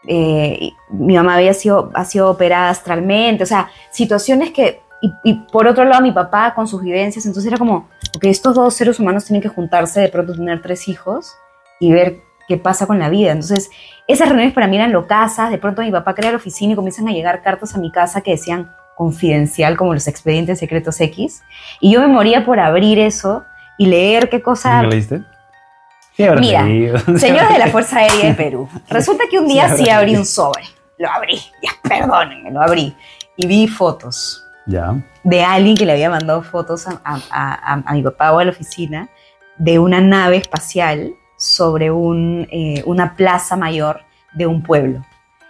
Eh, mi mamá había sido, ha sido operada astralmente, o sea, situaciones que... Y, y por otro lado, mi papá con sus vivencias, entonces era como, ok, estos dos seres humanos tienen que juntarse, de pronto tener tres hijos y ver qué pasa con la vida. Entonces, esas reuniones para mí eran locasas. De pronto mi papá crea la oficina y comienzan a llegar cartas a mi casa que decían confidencial, como los expedientes secretos X. Y yo me moría por abrir eso y leer qué cosa... ¿Me leíste? Sí, mira, señores de la Fuerza Aérea de Perú, resulta que un día sí, sí abrí un sobre. Lo abrí, ya, perdónenme, lo abrí. Y vi fotos ya. de alguien que le había mandado fotos a, a, a, a mi papá o a la oficina de una nave espacial sobre un, eh, una plaza mayor de un pueblo.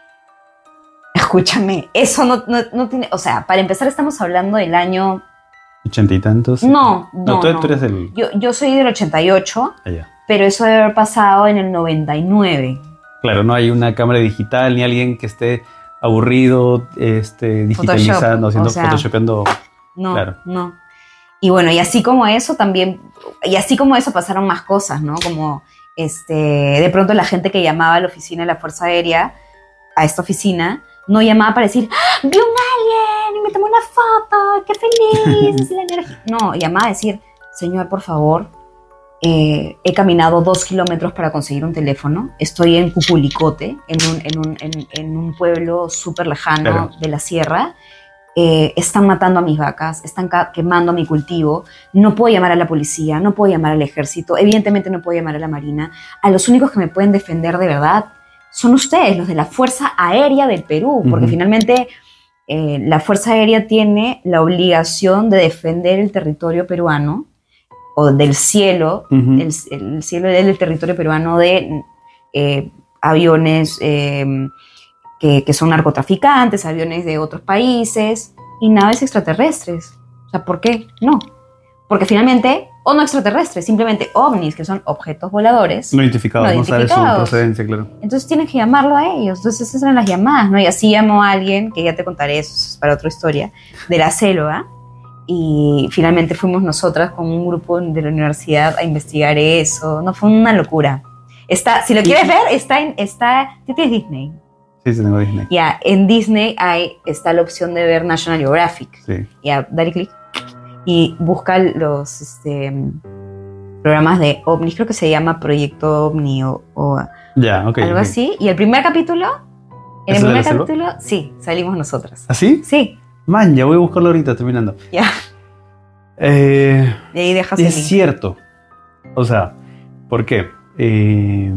Escúchame, eso no, no, no tiene... O sea, para empezar estamos hablando del año... ¿Ochenta y tantos? No, no, no. Tú, no. tú eres el... Yo, yo soy del ochenta y ocho, Allá. Pero eso debe haber pasado en el noventa y nueve. Claro, no hay una cámara digital, ni alguien que esté aburrido, este, digitalizando, Photoshop, haciendo, o sea, photoshopeando. No, claro. no. Y bueno, y así como eso también... Y así como eso pasaron más cosas, ¿no? Como... Este, de pronto la gente que llamaba a la oficina de la Fuerza Aérea, a esta oficina, no llamaba para decir, ¡ah, vi un alien y me tomó una foto, qué feliz! Es la energía. No, llamaba a decir, señor, por favor, eh, he caminado dos kilómetros para conseguir un teléfono, estoy en Cuculicote, en un, en un, en, en un pueblo súper lejano Claro. de la sierra. Eh, están matando a mis vacas, están ca- quemando mi cultivo, no puedo llamar a la policía, no puedo llamar al ejército, evidentemente no puedo llamar a la marina. A los únicos que me pueden defender de verdad son ustedes, los de la Fuerza Aérea del Perú, porque uh-huh. finalmente eh, la Fuerza Aérea tiene la obligación de defender el territorio peruano, o del cielo, uh-huh. el, el cielo del territorio peruano de eh, aviones, eh, que, que son narcotraficantes, aviones de otros países y naves extraterrestres. O sea, ¿por qué? No. Porque finalmente, o no extraterrestres, simplemente ovnis, que son objetos voladores. No identificados, no, no identificados. No sabe su procedencia, claro. Entonces tienen que llamarlo a ellos. Entonces esas eran las llamadas, ¿no? Y así llamó a alguien, que ya te contaré, eso es para otra historia, de la selva. Y finalmente fuimos nosotras con un grupo de la universidad a investigar eso. No, fue una locura. Está, si lo quieres ver, está en... Está, ¿tú tienes Disney? Sí, sí, tengo Disney. Ya, en Disney hay, está la opción de ver National Geographic. Sí. Ya, dale clic y busca los este, programas de ovnis, creo que se llama Proyecto OVNI o, o ya, okay, algo okay. así. Y el primer capítulo, en el primer capítulo, sí, salimos nosotras. ¿Ah, sí? Sí. Man, ya voy a buscarlo ahorita, terminando. Ya. Eh, y ahí dejas es cierto. O sea, ¿por qué? Eh,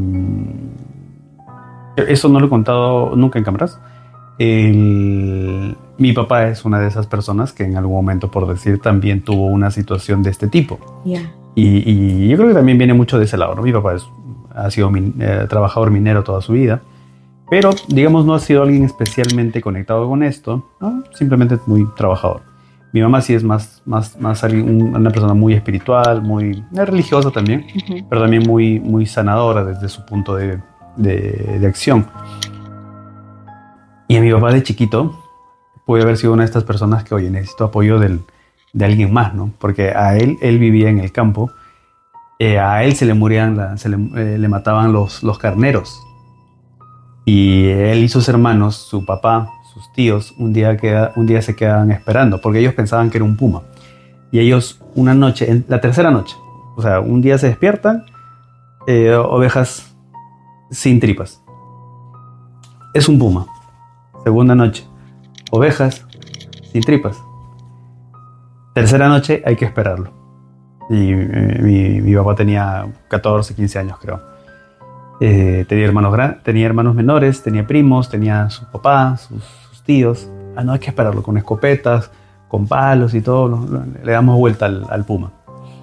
eso no lo he contado nunca en cámaras. El, mi papá es una de esas personas que en algún momento, por decir, también tuvo una situación de este tipo. Yeah. Y, y yo creo que también viene mucho de ese lado, ¿no? Mi papá es, ha sido min, eh, trabajador minero toda su vida, pero, digamos, no ha sido alguien especialmente conectado con esto, ¿no? Simplemente muy trabajador. Mi mamá sí es más, más, más alguien, una persona muy espiritual, muy eh, religiosa también, uh-huh. pero también muy, muy sanadora desde su punto de, de, de acción. Y a mi papá de chiquito puede haber sido una de estas personas que, oye, necesito apoyo del, de alguien más, ¿no? Porque a él, él vivía en el campo, eh, a él se le morían, la, se le, eh, le mataban los, los carneros. Y él y sus hermanos, su papá, sus tíos, un día, queda, un día se quedaban esperando, porque ellos pensaban que era un puma. Y ellos una noche, en la tercera noche, o sea, un día se despiertan, eh, ovejas sin tripas. Es un puma. Segunda noche, ovejas sin tripas. Tercera noche, hay que esperarlo. Y eh, mi, mi papá tenía catorce, quince años, creo. Eh, tenía, hermanos gran, tenía hermanos menores, tenía primos, tenía su papá, sus, sus tíos. Ah, no, hay que esperarlo con escopetas, con palos y todo. Lo, lo, le damos vuelta al, al puma.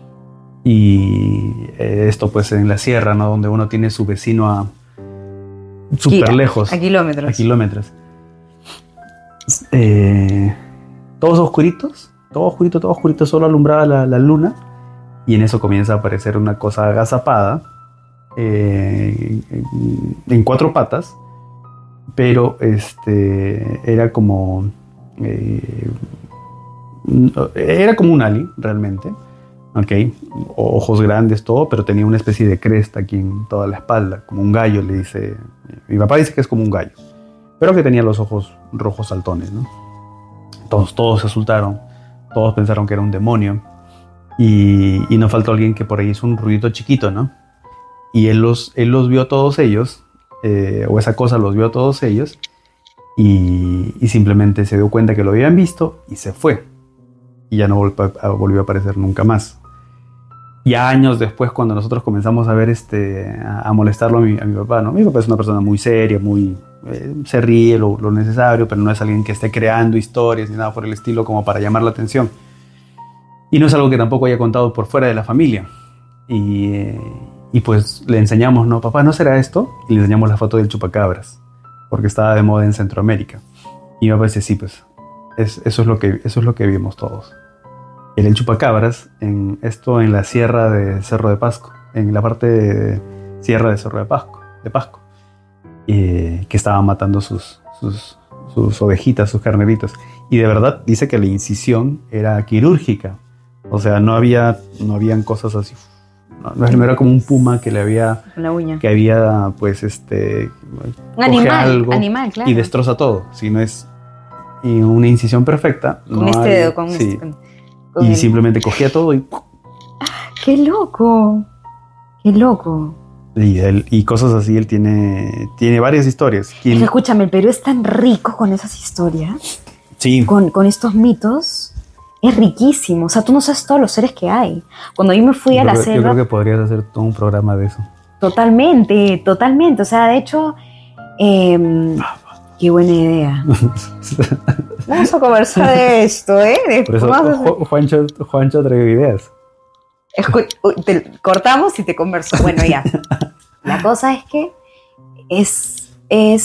Y eh, esto pues en la sierra, ¿no? Donde uno tiene su vecino a súper lejos. A kilómetros. A kilómetros. Eh, todos oscuritos, todo oscurito, todo oscurito, solo alumbraba la, la luna. Y en eso comienza a aparecer una cosa agazapada. Eh, en, en cuatro patas, pero este era como eh, era como un alien realmente, okay, ojos grandes, todo, pero tenía una especie de cresta aquí en toda la espalda, como un gallo, le dice mi papá, dice que es como un gallo, pero que tenía los ojos rojos saltones, ¿no? Todos, todos se asustaron, todos pensaron que era un demonio, y, y nos faltó alguien que por ahí hizo un ruidito chiquito, ¿no? Y él los, él los vio a todos ellos, eh, o esa cosa los vio a todos ellos, y, y simplemente se dio cuenta que lo habían visto y se fue. Y ya no volvió a, volvió a aparecer nunca más. Y años después, cuando nosotros comenzamos a ver este, a, a molestarlo a mi, a mi papá, ¿no? Mi papá es una persona muy seria, muy, eh, se ríe lo, lo necesario, pero no es alguien que esté creando historias ni nada por el estilo como para llamar la atención. Y no es algo que tampoco haya contado por fuera de la familia. Y... Eh, Y pues le enseñamos, ¿no? Papá, ¿no será esto? Y le enseñamos la foto del chupacabras, porque estaba de moda en Centroamérica. Y mi papá dice, sí, pues, es, eso, es lo que, eso es lo que vimos todos. Era el chupacabras, en, esto en la sierra de Cerro de Pasco, en la parte de sierra de Cerro de Pasco, de Pasco, eh, que estaba matando sus, sus, sus ovejitas, sus carneritos. Y de verdad dice que la incisión era quirúrgica. O sea, no había, no habían cosas así. No, no era como un puma que le había, la uña. que había, pues, este, un animal, algo animal, claro. Y destroza todo. Si no es y una incisión perfecta. Con no este hay, dedo, con sí. este. Con, con y el... simplemente cogía todo y. ¡Qué loco! ¡Qué loco! Y, él, y cosas así, él tiene, tiene varias historias. ¿Quién... Es que, escúchame, el Perú es tan rico con esas historias. Sí. Con, con estos mitos. Es riquísimo, o sea, tú no sabes todos los seres que hay. Cuando yo me fui yo a la creo, selva... Yo creo que podrías hacer todo un programa de eso. Totalmente, totalmente. O sea, de hecho, eh, qué buena idea. Vamos a conversar de esto, ¿eh? Por eso, a... Juancho, Juancho trae ideas. Escu- te cortamos y te converso. Bueno, ya. La cosa es que es, es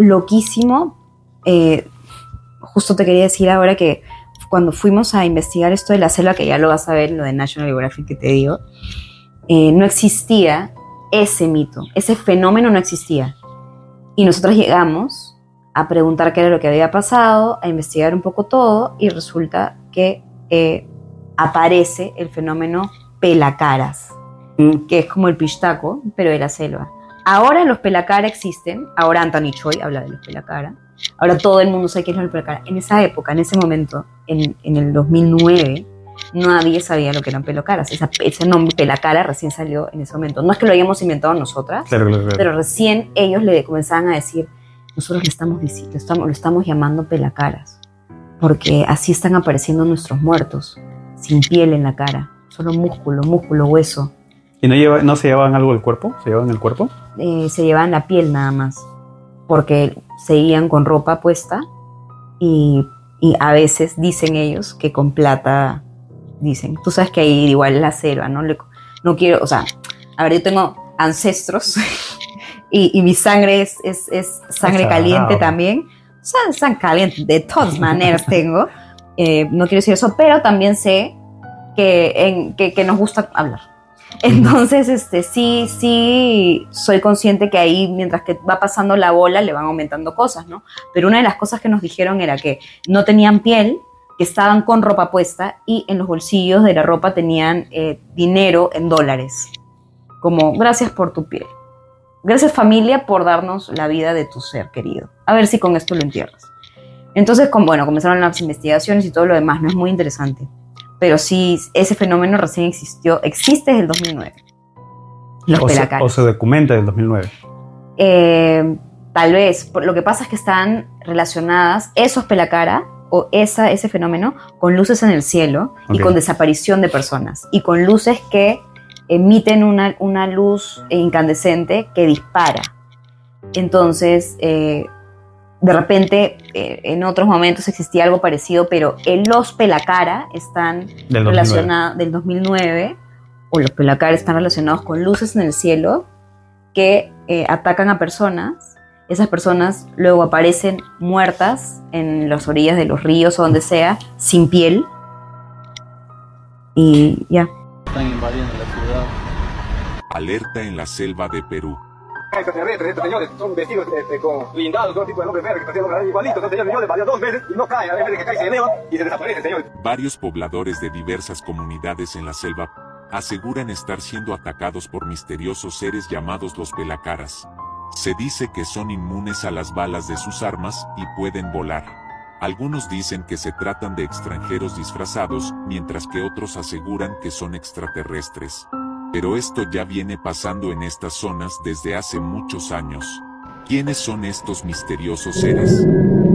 loquísimo. Eh, justo te quería decir ahora que cuando fuimos a investigar esto de la selva, que ya lo vas a ver, lo de National Geographic que te digo, eh, no existía ese mito, ese fenómeno no existía. Y nosotros llegamos a preguntar qué era lo que había pasado, a investigar un poco todo, y resulta que eh, aparece el fenómeno pelacaras, mm. que es como el pistaco, pero de la selva. Ahora los pelacara existen, ahora Anthony Choi habla de los pelacara, ahora todo el mundo sabe qué es los pelacara. En esa época, en ese momento, en, en el dos mil nueve, nadie sabía lo que eran pelacaras. Esa, ese nombre pelacara recién salió en ese momento. No es que lo hayamos inventado nosotras, claro, claro, claro. pero recién ellos le comenzaban a decir, nosotros le estamos, diciendo, lo estamos, lo estamos llamando pelacaras, porque así están apareciendo nuestros muertos, sin piel en la cara, solo músculo, músculo, hueso. ¿Y no, lleva, no se llevaban algo del cuerpo? ¿Se llevaban el cuerpo? Eh, se llevaban la piel nada más, porque seguían con ropa puesta y, y a veces dicen ellos que con plata, dicen, tú sabes que ahí igual la selva, ¿no? Le, no quiero, o sea, a ver, yo tengo ancestros y, y mi sangre es, es, es sangre caliente también, o sea, sangre caliente, de todas maneras tengo, eh, no quiero decir eso, pero también sé que, en, que, que nos gusta hablar. Entonces, este, sí, sí, soy consciente que ahí, mientras que va pasando la bola, le van aumentando cosas, ¿no? Pero una de las cosas que nos dijeron era que no tenían piel, que estaban con ropa puesta y en los bolsillos de la ropa tenían eh, dinero en dólares. Como, gracias por tu piel. Gracias, familia, por darnos la vida de tu ser querido. A ver si con esto lo entierras. Entonces, con, bueno, comenzaron las investigaciones y todo lo demás, no es muy interesante. Pero sí, ese fenómeno recién existió, existe desde el dos mil nueve. Los o pelacaras. Se, o se documenta desde el dos mil nueve. Eh, tal vez. Lo que pasa es que están relacionadas esos pelacara o esa, ese fenómeno con luces en el cielo okay. y con desaparición de personas. Y con luces que emiten una, una luz incandescente que dispara. Entonces... Eh, De repente, eh, en otros momentos existía algo parecido, pero en los pelacara están del relacionados del dos mil nueve, o los pelacara están relacionados con luces en el cielo que eh, atacan a personas. Esas personas luego aparecen muertas en las orillas de los ríos o donde sea, sin piel. Y ya. Están invadiendo la ciudad. Alerta en la selva de Perú. Estos terrestres, estos señores son vestidos este, con blindados, todo tipo de nombres verdes, que están haciendo igualitos. Estos señores, yo les valía dos veces y no caen, a veces que caen se elevan y se desaparecen, señores. Varios pobladores de diversas comunidades en la selva aseguran estar siendo atacados por misteriosos seres llamados los pelacaras. Se dice que son inmunes a las balas de sus armas y pueden volar. Algunos dicen que se tratan de extranjeros disfrazados, mientras que otros aseguran que son extraterrestres. Pero esto ya viene pasando en estas zonas desde hace muchos años. ¿Quiénes son estos misteriosos seres?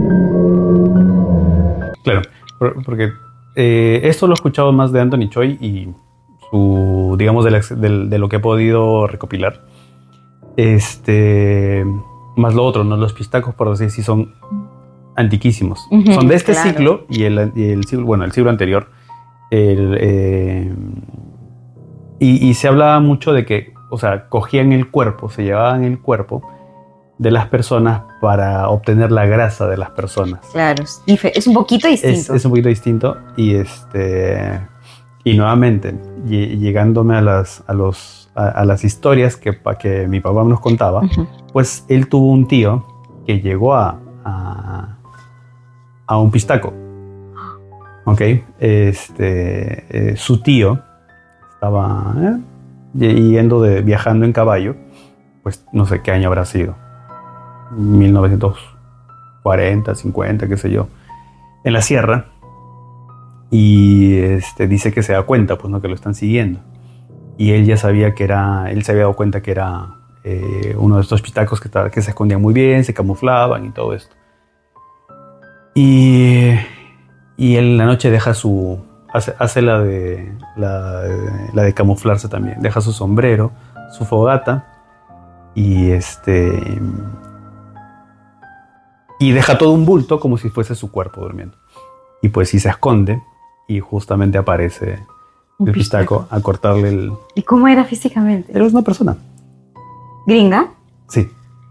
Claro, porque eh, esto lo he escuchado más de Anthony Choi y su, digamos, de, la, de, de lo que he podido recopilar. Este, más lo otro, ¿no? Los pistacos, por decir así, son antiquísimos. Uh-huh, son de este claro. siglo y el, y el siglo, bueno, el siglo anterior. El... Eh, Y, y se hablaba mucho de que, o sea, cogían el cuerpo, se llevaban el cuerpo de las personas para obtener la grasa de las personas. Claro, es un poquito distinto. Es, es un poquito distinto y este y nuevamente llegándome a las a los a, a las historias que, que mi papá nos contaba, uh-huh. pues él tuvo un tío que llegó a a, a un pistaco, ¿ok? Este eh, su tío estaba eh, yendo de, viajando en caballo, pues no sé qué año habrá sido, mil novecientos cuarenta, cincuenta, qué sé yo, en la sierra, y este, dice que se da cuenta, pues no, que lo están siguiendo, y él ya sabía que era, él se había dado cuenta que era eh, uno de estos pitacos que, que se escondían muy bien, se camuflaban y todo esto, y, y él en la noche deja su Hace, hace la, de, la, la de camuflarse también. Deja su sombrero, su fogata y este y deja todo un bulto como si fuese su cuerpo durmiendo. Y pues sí se esconde y justamente aparece el pistaco a cortarle el... ¿Y cómo era físicamente? Era una persona. ¿Gringa? Sí.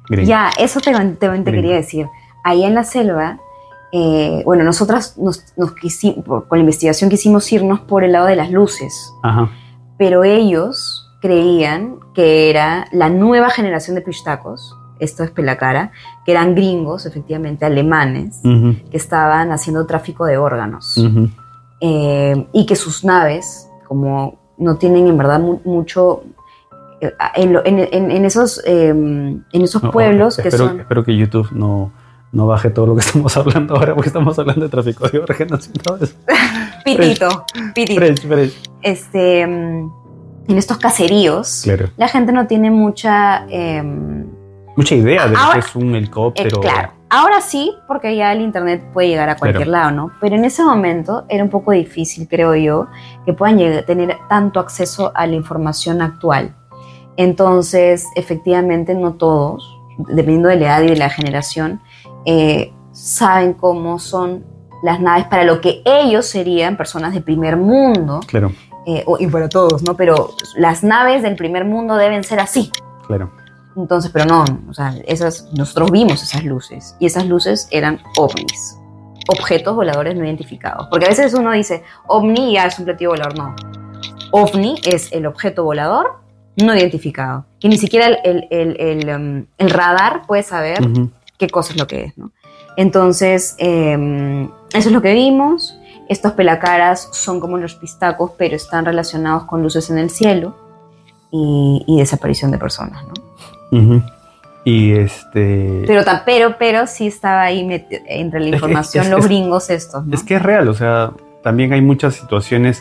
Gringo. Ya, eso te, te, te Gringo. quería decir. Ahí en la selva, eh, bueno, nosotras nos, nos quisimos, con la investigación quisimos irnos por el lado de las luces, Ajá. pero ellos creían que era la nueva generación de pishtacos, esto es Pelacara, que eran gringos, efectivamente, alemanes, Uh-huh. que estaban haciendo tráfico de órganos. Uh-huh. Eh, y que sus naves, como no tienen en verdad mu- mucho... eh, En, lo- en, en, en esos, eh, en esos No, pueblos que espero, son... espero que YouTube no, no baje todo lo que estamos hablando ahora, porque estamos hablando de tráfico de órganos y todo eso. Pitito, pitito. Fresh, fresh. Este, mm, en estos caseríos, Claro. la gente no tiene mucha... eh, Mucha idea de lo Ahora- que es un eh, helicóptero. claro, ahora sí, porque ya el internet puede llegar a cualquier Claro. lado, ¿no? Pero en ese momento era un poco difícil, creo yo, que puedan llegar, tener tanto acceso a la información actual. Entonces, efectivamente, no todos, dependiendo de la edad y de la generación, eh, saben cómo son las naves para lo que ellos serían personas de primer mundo, Claro, eh, o- y para todos, ¿no? Pero las naves del primer mundo deben ser así. claro. Entonces, pero no, o sea, esas, nosotros vimos esas luces, y esas luces eran ovnis, objetos voladores no identificados. Porque a veces uno dice, ovni ya es un platillo volador, no. OVNI es el objeto volador no identificado, que ni siquiera el, el, el, el, um, el radar puede saber Uh-huh. qué cosa es lo que es, ¿no? Entonces, eh, eso es lo que vimos. Estos pelacaras son como los pistacos, pero están relacionados con luces en el cielo y, y desaparición de personas, ¿no? Uh-huh. Y este... Pero, ta- pero, pero sí estaba ahí meti- entre la Es que- información es- los es- gringos estos, ¿no? Es que es real, o sea, también hay muchas situaciones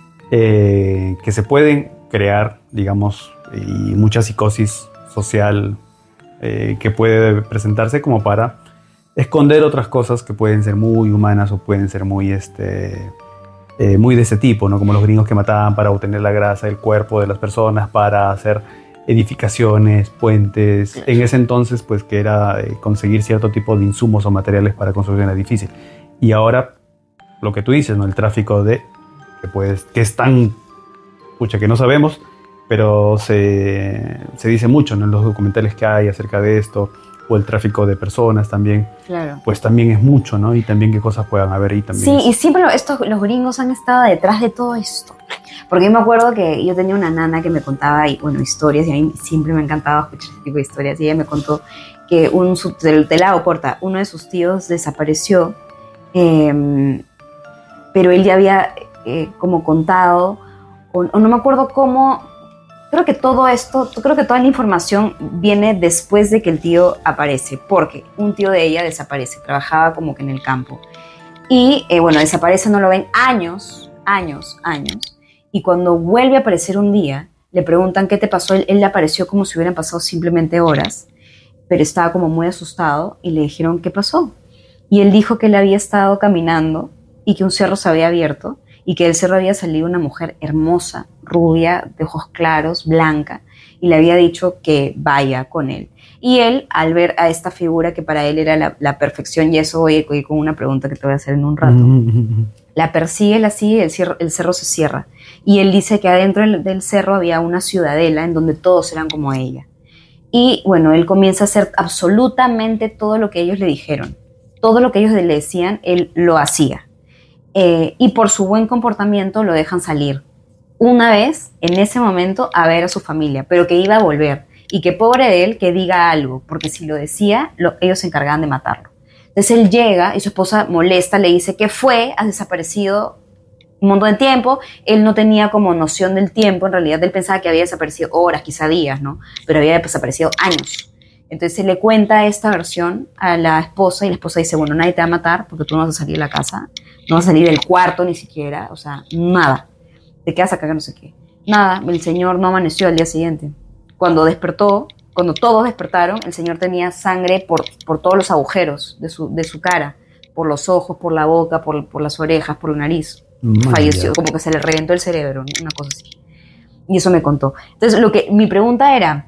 eh, que se pueden crear, digamos, y mucha psicosis social eh, que puede presentarse como para esconder otras cosas que pueden ser muy humanas o pueden ser muy, este, eh, muy de ese tipo, ¿no? Como los gringos que mataban para obtener la grasa del cuerpo de las personas, para hacer edificaciones, puentes. En ese entonces, pues, que era eh, conseguir cierto tipo de insumos o materiales para construir un edificio. Y ahora, lo que tú dices, ¿no? El tráfico de... que, puedes, que es tan... pucha, que no sabemos, pero se, se dice mucho, ¿no? En los documentales que hay acerca de esto, o el tráfico de personas también, Claro. pues también es mucho, ¿no? Y también qué cosas puedan haber ahí también. Sí, y siempre lo- estos, los gringos han estado detrás de todo esto. Porque yo me acuerdo que yo tenía una nana que me contaba, y, bueno, historias, y a mí siempre me encantaba escuchar este tipo de historias, y ella me contó que un, su- te, te la hago corta, uno de sus tíos desapareció, eh, pero él ya había eh, como contado, o, o no me acuerdo cómo, creo que todo esto, creo que toda la información viene después de que el tío aparece, porque un tío de ella desaparece, trabajaba como que en el campo. Y eh, bueno, desaparece, no lo ven años, años, años. Y cuando vuelve a aparecer un día, le preguntan qué te pasó. Él, él le apareció como si hubieran pasado simplemente horas, pero estaba como muy asustado y le dijeron qué pasó. Y él dijo que él había estado caminando y que un cerro se había abierto y que del cerro había salido una mujer hermosa, rubia, de ojos claros, blanca, y le había dicho que vaya con él. Y él, al ver a esta figura que para él era la, la perfección, y eso voy a ir con una pregunta que te voy a hacer en un rato, Ujú. la persigue, la sigue, el, cierro- el cerro se cierra. Y él dice que adentro del, del cerro había una ciudadela en donde todos eran como ella. Y bueno, él comienza a hacer absolutamente todo lo que ellos le dijeron. Todo lo que ellos le decían, él lo hacía. Eh, y por su buen comportamiento lo dejan salir. Una vez, en ese momento, a ver a su familia, pero que iba a volver. Y que pobre de él que diga algo, porque si lo decía, lo- ellos se encargaban de matarlo. Entonces él llega y su esposa molesta, le dice que fue, has desaparecido un montón de tiempo. Él no tenía como noción del tiempo, en realidad él pensaba que había desaparecido horas, quizá días, ¿no? Pero había desaparecido años. Entonces se le cuenta esta versión a la esposa y la esposa dice, bueno, nadie te va a matar porque tú no vas a salir de la casa, no vas a salir del cuarto ni siquiera, o sea, nada. Te quedas acá, no sé qué. Nada, el señor no amaneció al día siguiente. Cuando despertó, cuando todos despertaron, el señor tenía sangre por, por todos los agujeros de su, de su cara, por los ojos, por la boca, por, por las orejas, por la nariz. Man, Falleció, ya. como que se le reventó el cerebro, ¿no? Una cosa así. Y eso me contó. Entonces, lo que, mi pregunta era,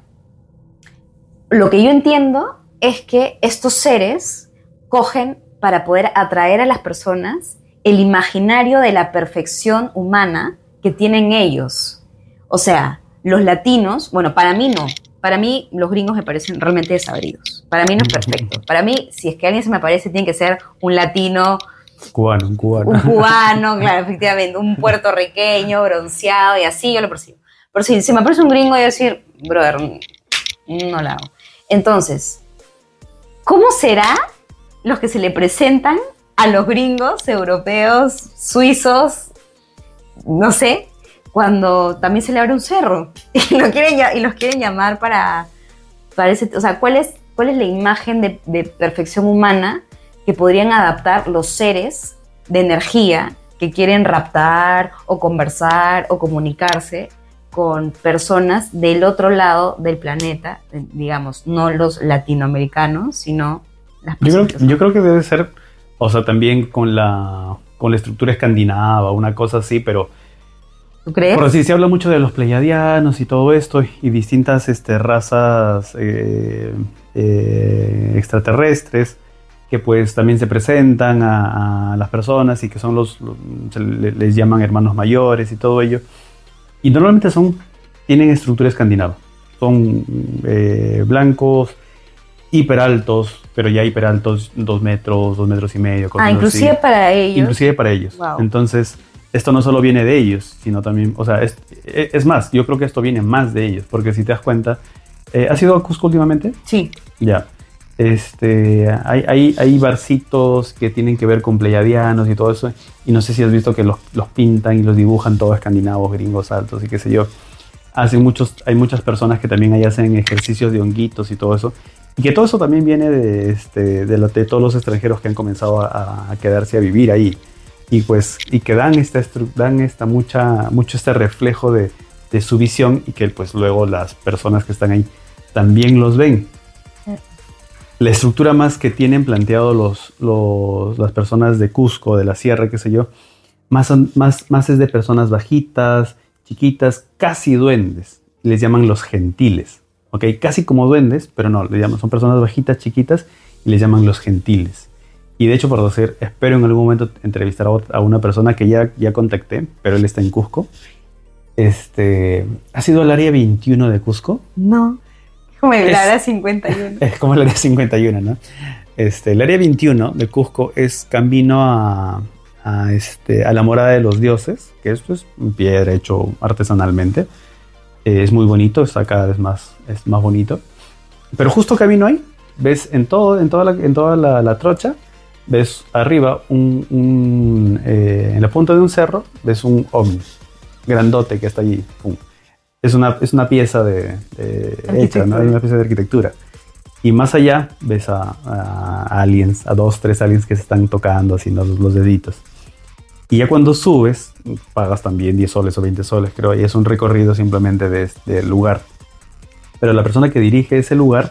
lo que yo entiendo es que estos seres cogen para poder atraer a las personas el imaginario de la perfección humana que tienen ellos. O sea, los latinos, bueno, para mí no, para mí los gringos me parecen realmente desabridos. Para mí no es perfecto. Para mí, si es que alguien se me parece, tiene que ser un latino, Cubano, un cubano. un cubano, claro, efectivamente, un puertorriqueño, bronceado y así yo lo percibo. Pero si se me aparece un gringo, yo decir, brother, no la hago. Entonces, ¿cómo será los que se le presentan a los gringos, europeos, suizos, no sé, cuando también se le abre un cerro y, lo quieren, y los quieren llamar para, para ese... O sea, ¿cuál es, cuál es la imagen de, de perfección humana que podrían adaptar los seres de energía que quieren raptar o conversar o comunicarse con personas del otro lado del planeta, digamos, no los latinoamericanos, sino las personas? Yo creo, yo creo que debe ser, o sea, también con la, con la estructura escandinava, una cosa así, pero... ¿Tú crees? Por así se habla mucho de los pleiadianos y todo esto, y distintas este, razas eh, eh, extraterrestres que pues también se presentan a, a las personas y que son los, los se les llaman hermanos mayores y todo ello. Y normalmente son, tienen estructura escandinava. Son eh, blancos, hiperaltos, pero ya hiperaltos, dos metros, dos metros y medio. Ah, inclusive así. para ellos. Inclusive para ellos. Wow. Entonces, esto no solo viene de ellos, sino también, o sea, es, es más, yo creo que esto viene más de ellos, porque si te das cuenta, eh, ¿has ido a Cusco últimamente? Sí. Ya. Este, hay, hay, hay barcitos que tienen que ver con pleiadianos y todo eso, y no sé si has visto que los, los pintan y los dibujan todos escandinavos, gringos altos y qué sé yo. Hacen muchos, hay muchas personas que también ahí hacen ejercicios de honguitos y todo eso, y que todo eso también viene de, este, de, la, de todos los extranjeros que han comenzado a, a quedarse a vivir ahí, y pues, y que dan esta, dan esta mucha, mucho este reflejo de, de su visión, y que pues luego las personas que están ahí también los ven. La estructura más que tienen planteado los, los, las personas de Cusco, de la sierra, qué sé yo, más, más, más es de personas bajitas, chiquitas, casi duendes. Les llaman los gentiles, ¿ok? Casi como duendes, pero no, les llaman, son personas bajitas, chiquitas, y les llaman los gentiles. Y de hecho, por decir, espero en algún momento entrevistar a una persona que ya, ya contacté, pero él está en Cusco. Este, ¿has ido al área veintiuno de Cusco? No. Como el Es- área cincuenta y uno. Es como el área cincuenta y uno, ¿no? Este, el área veintiuno de Cusco es camino a, a, este, a la morada de los dioses, que esto es en piedra hecho artesanalmente. Eh, es muy bonito, está cada vez más, es más bonito. Pero justo camino ahí, ves en, todo, en toda, la, en toda la, la trocha, ves arriba, un, un, eh, en la punta de un cerro, ves un ovni grandote que está allí. Pum. Es una, es una pieza de, de hecha, ¿no? Es una pieza de arquitectura. Y más allá ves a, a aliens, a dos, tres aliens que se están tocando, haciendo los, los deditos. Y ya cuando subes, pagas también diez soles o veinte soles, creo, y es un recorrido simplemente de- del lugar. Pero la persona que dirige ese lugar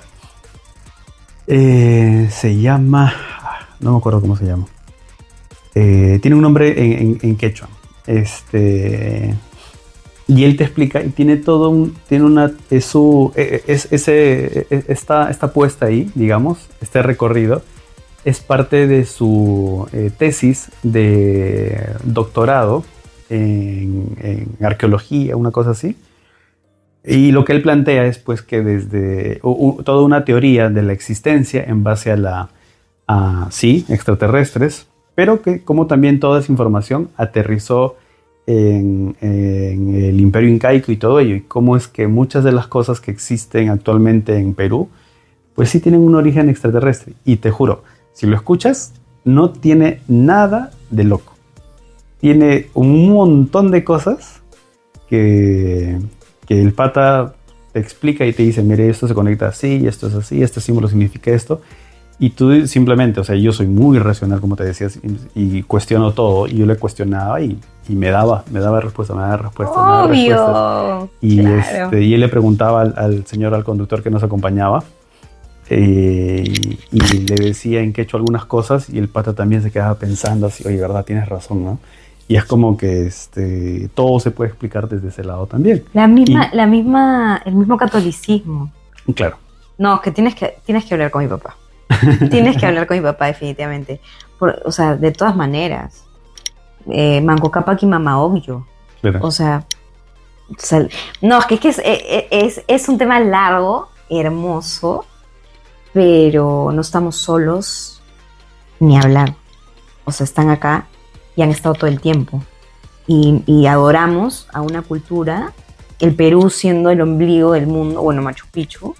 eh, se llama... No me acuerdo cómo se llama. Eh, tiene un nombre en, en, en quechua. Este... Y él te explica, y tiene todo un, tiene una, es su, es, ese, es- esta, esta puesta ahí, digamos, este recorrido, es parte de su eh, tesis de doctorado en, en arqueología, una cosa así. Y lo que él plantea es pues que desde, u- u- toda una teoría de la existencia en base a la, a, sí, extraterrestres, pero que como también toda esa información aterrizó en, en el Imperio Incaico y todo ello, y cómo es que muchas de las cosas que existen actualmente en Perú, pues sí tienen un origen extraterrestre. Y te juro, si lo escuchas, no tiene nada de loco. Tiene un montón de cosas que, que el pata te explica y te dice, mire, esto se conecta así, esto es así, este símbolo significa esto. Y tú simplemente, o sea, yo soy muy racional, como te decías, y, y cuestiono todo, y yo le cuestionaba y, y me daba, me daba respuesta, me daba respuesta, me daba respuestas. Obvio. Y, Claro. este, y él le preguntaba al, al señor, al conductor que nos acompañaba, eh, y, y le decía en quechua algunas cosas, y el pata también se quedaba pensando así, oye, verdad, tienes razón, ¿no? Y es como que este, todo se puede explicar desde ese lado también. La misma, la misma, el mismo catolicismo. Y claro, No, es que tienes que, tienes que hablar con mi papá. Tienes que hablar con mi papá, definitivamente. Por- o sea, de todas maneras. Eh, Manco Cápac y Mama Ogyo. claro. O sea, O sea, no, es que, es, que es, es, es un tema largo, hermoso, pero no estamos solos ni hablar. O sea, están acá y han estado todo el tiempo. Y, y adoramos a una cultura, el Perú siendo el ombligo del mundo, bueno, Machu Picchu,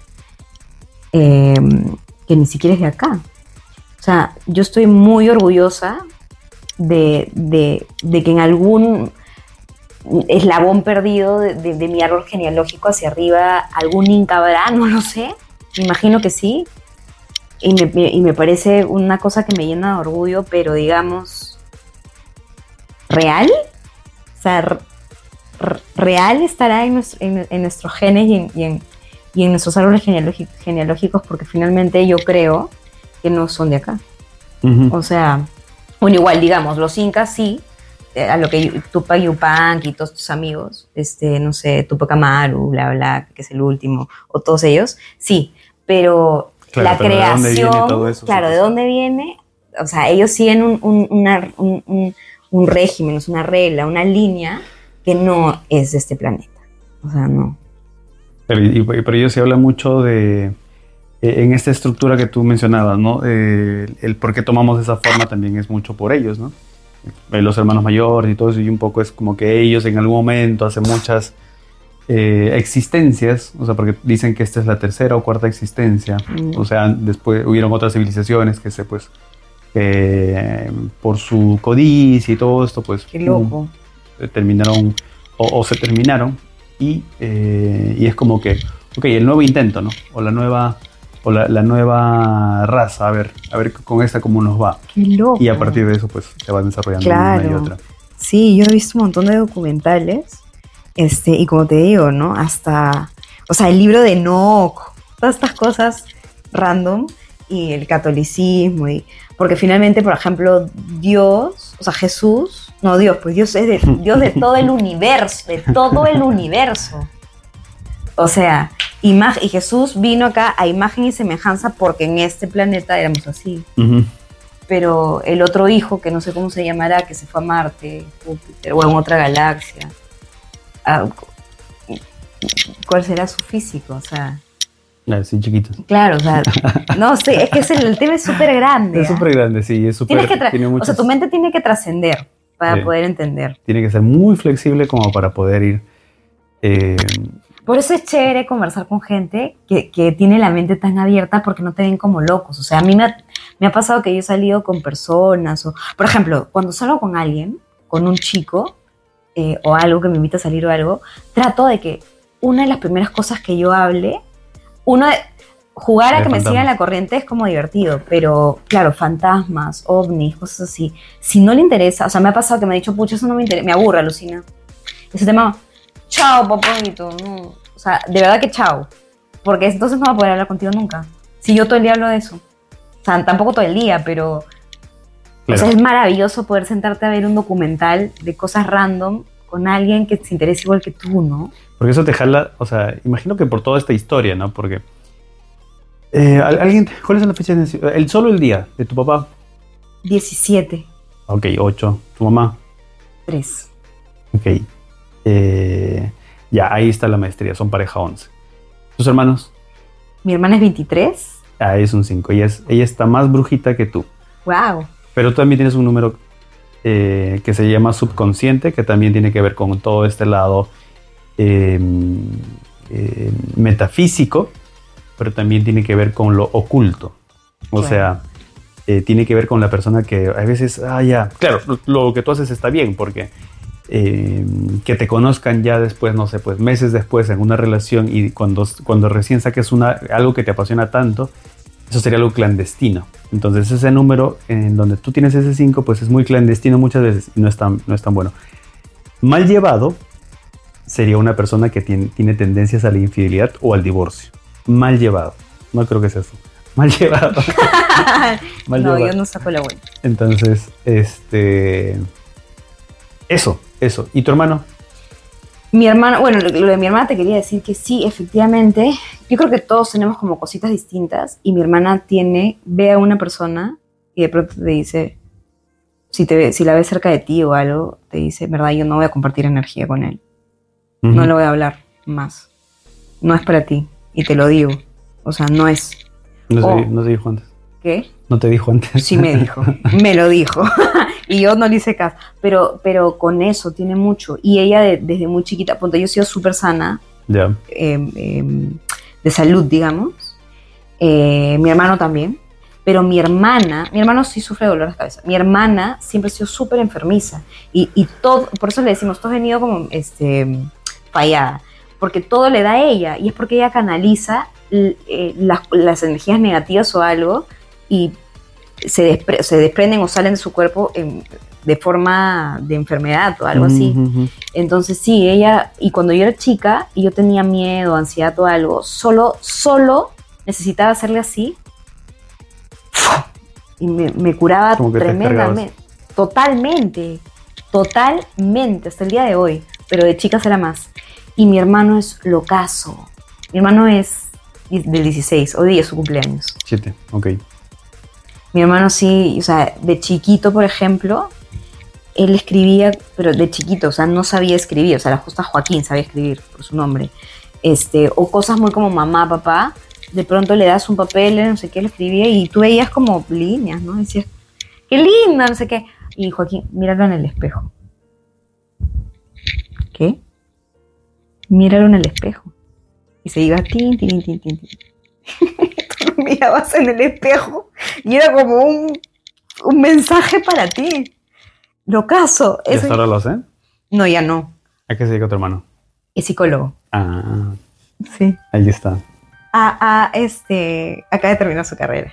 eh, que ni siquiera es de acá. O sea, yo estoy muy orgullosa de, de, de que en algún eslabón perdido de, de, de mi árbol genealógico hacia arriba algún inca habrá, no lo sé, me imagino que sí, y me, y me parece una cosa que me llena de orgullo, pero digamos, ¿real? O sea, r- r- ¿real estará en, nuestro, en, en nuestros genes y en, y, en, y en nuestros árboles genealógicos, genealógicos? Porque finalmente yo creo que no son de acá. Uh-huh. O sea, bueno, igual, digamos, los incas sí, a lo que Tupac Yupanqui y todos tus amigos, este, no sé, Tupac Amaru, bla, bla, que es el último, o todos ellos, sí, pero claro, la pero creación, ¿de dónde viene todo eso? claro, Sí, ¿de dónde viene? O sea, ellos siguen un, un, una, un, un, un régimen, es una regla, una línea que no es de este planeta. O sea, no. Pero, y, pero ellos se habla mucho de, eh, en esta estructura que tú mencionabas, ¿no? Eh, el, el por qué tomamos esa forma también es mucho por ellos, ¿no? Los hermanos mayores y todo eso, y un poco es como que ellos en algún momento hacen muchas eh, existencias, o sea, porque dicen que esta es la tercera o cuarta existencia, mm. o sea, después hubieron otras civilizaciones que se, pues, eh, por su codicia y todo esto, pues, qué loco, um, terminaron, o, o se terminaron, y, eh, y es como que, ok, el nuevo intento, ¿no? O la nueva... o la, la nueva raza, a ver, a ver con esta cómo nos va. Qué loco. Y a partir de eso, pues, se van desarrollando claro. una y otra. Sí, yo he visto un montón de documentales, este, y como te digo, ¿no? Hasta, o sea, el libro de Enoch, todas estas cosas random, y el catolicismo, y, porque finalmente, por ejemplo, Dios, o sea, Jesús, no Dios, pues Dios es de, Dios de todo el universo, de todo el universo. O sea, y Jesús vino acá a imagen y semejanza porque en este planeta éramos así. Uh-huh. Pero el otro hijo, que no sé cómo se llamará, que se fue a Marte, Júpiter, o en otra galaxia, ¿cuál será su físico? O sea... Sí, chiquito. Claro, o sea, no sé, es que es el, el tema es súper grande. Es súper grande, sí, es súper... Tra- muchas... O sea, tu mente tiene que trascender para sí. poder entender. Tiene que ser muy flexible como para poder ir... Eh, Por eso es chévere conversar con gente que, que tiene la mente tan abierta porque no te ven como locos. O sea, a mí me ha, me ha pasado que yo he salido con personas. O, por ejemplo, cuando salgo con alguien, con un chico, eh, o algo que me invita a salir o algo, trato de que una de las primeras cosas que yo hable, uno de, jugar a que me siga la corriente es como divertido, pero claro, fantasmas, ovnis, cosas así. Si no le interesa, o sea, me ha pasado que me ha dicho, pucha, eso no me interesa, me aburre, alucina. Ese tema... Chao, papito, no. O sea, de verdad que chao. Porque entonces no va a poder hablar contigo nunca. Si yo todo el día hablo de eso. O sea, tampoco todo el día, pero... Claro. O sea, es maravilloso poder sentarte a ver un documental de cosas random con alguien que se interesa igual que tú, ¿no? Porque eso te jala, o sea, imagino que por toda esta historia, ¿no? Porque... Eh, ¿alguien, ¿Cuál es la fecha? De, el solo el día de tu papá? diecisiete. Ok, ocho. ¿Tu mamá? tres. Ok. Eh, ya, ahí está la maestría, son pareja once. ¿Tus hermanos? Mi hermana es veintitrés. Ah, es un cinco, ella, es, ella está más brujita que tú. Wow. Pero tú también tienes un número eh, que se llama subconsciente, que también tiene que ver con todo este lado eh, eh, metafísico, pero también tiene que ver con lo oculto. O bueno. sea, eh, tiene que ver con la persona que a veces, ah, ya, claro, lo, lo que tú haces está bien, porque... Eh, que te conozcan ya después, no sé, pues meses después en una relación y cuando, cuando recién saques una, algo que te apasiona tanto, eso sería algo clandestino. Entonces ese número en donde tú tienes ese cinco, pues es muy clandestino muchas veces y no es tan, no es tan bueno. Mal llevado sería una persona que tiene, tiene tendencias a la infidelidad o al divorcio. Mal llevado. No creo que sea eso. Mal llevado. Mal no, llevado. Yo no saco la vuelta. Entonces, este... Eso, eso. ¿Y tu hermano? Mi hermano, bueno, lo, lo de mi hermana te quería decir que sí, efectivamente. Yo creo que todos tenemos como cositas distintas y mi hermana tiene, ve a una persona y de pronto te dice, si, te ve, si la ves cerca de ti o algo, te dice, verdad, yo no voy a compartir energía con él. Ujú. No le voy a hablar más. No es para ti. Y te lo digo. O sea, no es. No, Oh. te, no te dijo antes. ¿Qué? No te dijo antes. Sí me dijo. Me lo dijo. Y yo no le hice caso. Pero, pero con eso tiene mucho. Y ella de- desde muy chiquita, ponte, yo he sido súper sana, Ya. eh, eh, de salud, digamos. Eh, mi hermano también. Pero mi hermana, mi hermano sí sufre de dolor de cabeza. Mi hermana siempre ha sido súper enfermiza. Y, y todo, por eso le decimos, tú has venido como este, fallada. Porque todo le da a ella. Y es porque ella canaliza l- eh, las, las energías negativas o algo y se, despre- se desprenden o salen de su cuerpo en- de forma de enfermedad o algo así. Ujú, ujú. Entonces sí, ella, y cuando yo era chica y yo tenía miedo, ansiedad o algo, solo, solo necesitaba hacerle así y me, me curaba Como que te tremendamente. Totalmente, totalmente, hasta el día de hoy. Pero de chicas era más. Y mi hermano es locazo. Mi hermano es del dieciséis, hoy día es su cumpleaños. Siete, ok. Mi hermano sí, o sea, de chiquito, por ejemplo, él escribía, pero de chiquito, o sea, no sabía escribir, o sea, la justa Joaquín sabía escribir por su nombre. Este, o cosas muy como mamá, papá, de pronto le das un papel, no sé qué, lo escribía y tú veías como líneas, ¿no? Decías, qué linda, no sé qué. Y Joaquín, míralo en el espejo. ¿Qué? Míralo en el espejo. Y se iba tin, tin, tin, tin, tin. Tú lo mirabas en el espejo y era como un, un mensaje para ti. Locazo. ¿Y Ese- hasta ahora lo sé? No, ya no. ¿A qué se dedica tu hermano? Es psicólogo. Ah, Sí. ahí está. A, a, este, acaba de terminar su carrera.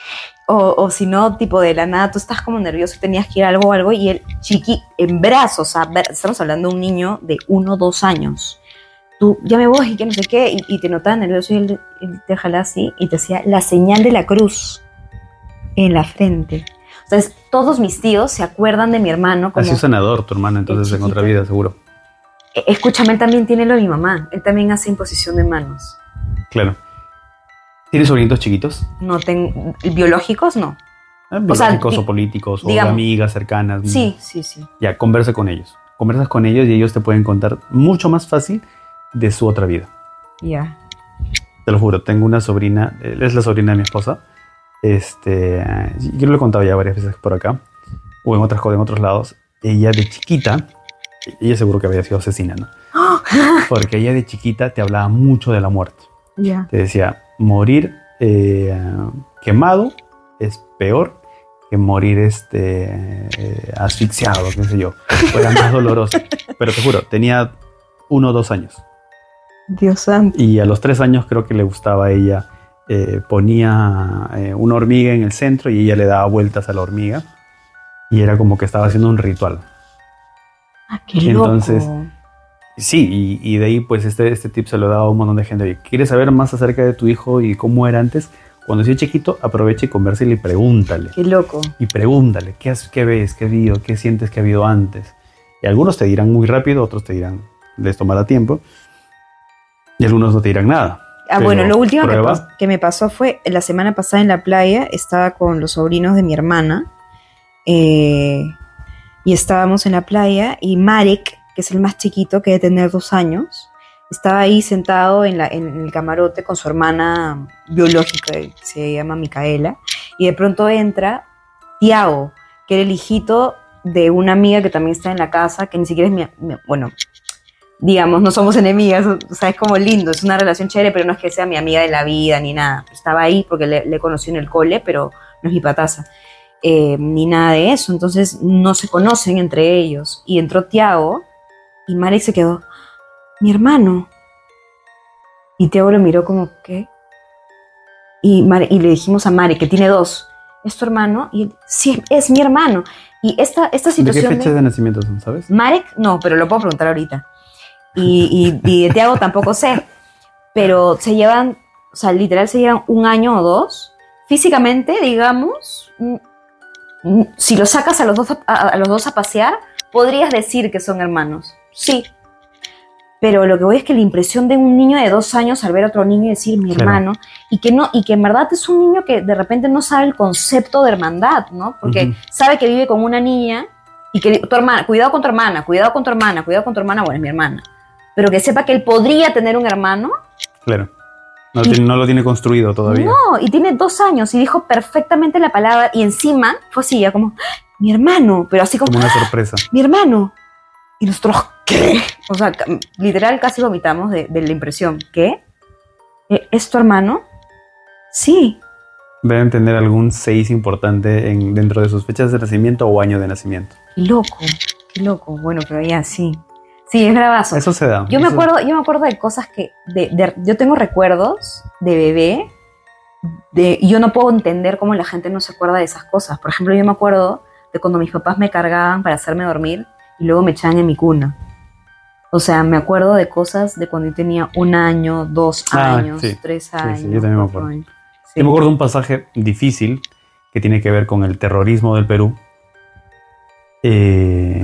O, o si no, tipo de la nada, tú estás como nervioso y tenías que ir a algo o algo y él chiqui, en brazos, o sea, ver- estamos hablando de un niño de uno o dos años. Tú, ya me voy y que no sé qué, y, y te notaba nervioso y él, él te jalaba así y te hacía la señal de la cruz en la frente. O sea, es- todos mis tíos se acuerdan de mi hermano Ha como... sido sanador tu hermano, entonces, en chiquito. otra vida, seguro. Eh, Escúchame, él también tiene lo de mi mamá. Él también hace imposición de manos. Claro. ¿Tienes sobrinitos chiquitos? No tengo... ¿Biológicos? No. Ah, O sea, biológicos di- o políticos o digamos- amigas cercanas. Sí, sí, sí. Ya, conversa con ellos. Conversas con ellos y ellos te pueden contar mucho más fácil de su otra vida. Ya. Te lo juro, tengo una sobrina, eh, es la sobrina de mi esposa. Este, eh, yo lo he contado ya varias veces por acá, o en otras cosas, en otros lados. Ella de chiquita, ella seguro que había sido asesina, ¿no? Porque ella de chiquita te hablaba mucho de la muerte. Ya. Te decía, morir eh, quemado es peor que morir este, eh, asfixiado, qué sé yo. O era más doloroso. Pero te juro, tenía uno o dos años. Dios santo. Y a los tres años creo que le gustaba a ella. eh, ponía eh, una hormiga en el centro y ella le daba vueltas a la hormiga. Y era como que estaba haciendo un ritual. Ah, qué loco. Entonces, Sí, y, y de ahí pues este, este tip se lo he dado a un montón de gente. Oye, ¿quieres saber más acerca de tu hijo y cómo era antes? Cuando sea chiquito, aprovecha y conversale y pregúntale. Qué loco. Y pregúntale, ¿qué, has, qué ves, qué vio, qué sientes que ha habido antes? Y algunos te dirán muy rápido, otros te dirán, les tomará tiempo. Y algunos no te dirán nada. Ah, Pero bueno, lo último que, prueba. pas- que me pasó fue la semana pasada en la playa, estaba con los sobrinos de mi hermana eh, y estábamos en la playa y Marek, que es el más chiquito, que debe tener dos años, estaba ahí sentado en, la, en el camarote con su hermana biológica, que se llama Micaela, y de pronto entra Tiago, que era el hijito de una amiga que también está en la casa, que ni siquiera es mi, mi- bueno, digamos, no somos enemigas, o sea, es como lindo, es una relación chévere, pero no es que sea mi amiga de la vida ni nada. Estaba ahí porque le, le conocí en el cole, pero no es mi pataza, eh, ni nada de eso. Entonces no se conocen entre ellos. Y entró Tiago y Marek se quedó, mi hermano. Y Tiago lo miró como, ¿qué? Y, Mare- y le dijimos a Marek, que tiene dos, ¿es tu hermano? Y él, sí, es mi hermano. Y esta, esta ¿De qué situación... fecha de nacimiento son, sabes? Marek, no, pero lo puedo preguntar ahorita. Y, y, y de Tiago tampoco sé. Pero se llevan, o sea, literal se llevan un año o dos. Físicamente, digamos, mm, mm, si los sacas a los dos a, a- a los dos a pasear, podrías decir que son hermanos. Sí. Pero lo que voy es que la impresión de un niño de dos años al ver a otro niño y decir mi Claro. hermano, y que no, y que en verdad es un niño que de repente no sabe el concepto de hermandad, ¿no? Porque Ujú. sabe que vive con una niña y que tu hermana, cuidado con tu hermana, cuidado con tu hermana, cuidado con tu hermana, bueno, es mi hermana. pero que sepa que él podría tener un hermano. Claro. No, tiene, no lo tiene construido todavía. No, y tiene dos años y dijo perfectamente la palabra y encima fue así, ya como, mi hermano, pero así como, Como una sorpresa. mi hermano. Y nosotros, ¿qué? O sea, ca- literal casi vomitamos de, de la impresión. ¿Qué? ¿E- ¿Es tu hermano? Sí. Deben tener algún seis importante en, dentro de sus fechas de nacimiento o año de nacimiento. Qué loco, qué loco. Bueno, pero ya sí. Sí, es bravazo. Eso se da. Yo me Eso- acuerdo, yo me acuerdo de cosas que, de, de- yo tengo recuerdos de bebé, de, y yo no puedo entender cómo la gente no se acuerda de esas cosas. Por ejemplo, yo me acuerdo de cuando mis papás me cargaban para hacerme dormir y luego me echaban en mi cuna. O sea, me acuerdo de cosas de cuando yo tenía un año, dos Ah, años, sí. tres Sí, años. sí, yo también me cuatro acuerdo. años. Sí. Yo me acuerdo de un pasaje difícil que tiene que ver con el terrorismo del Perú. Eh,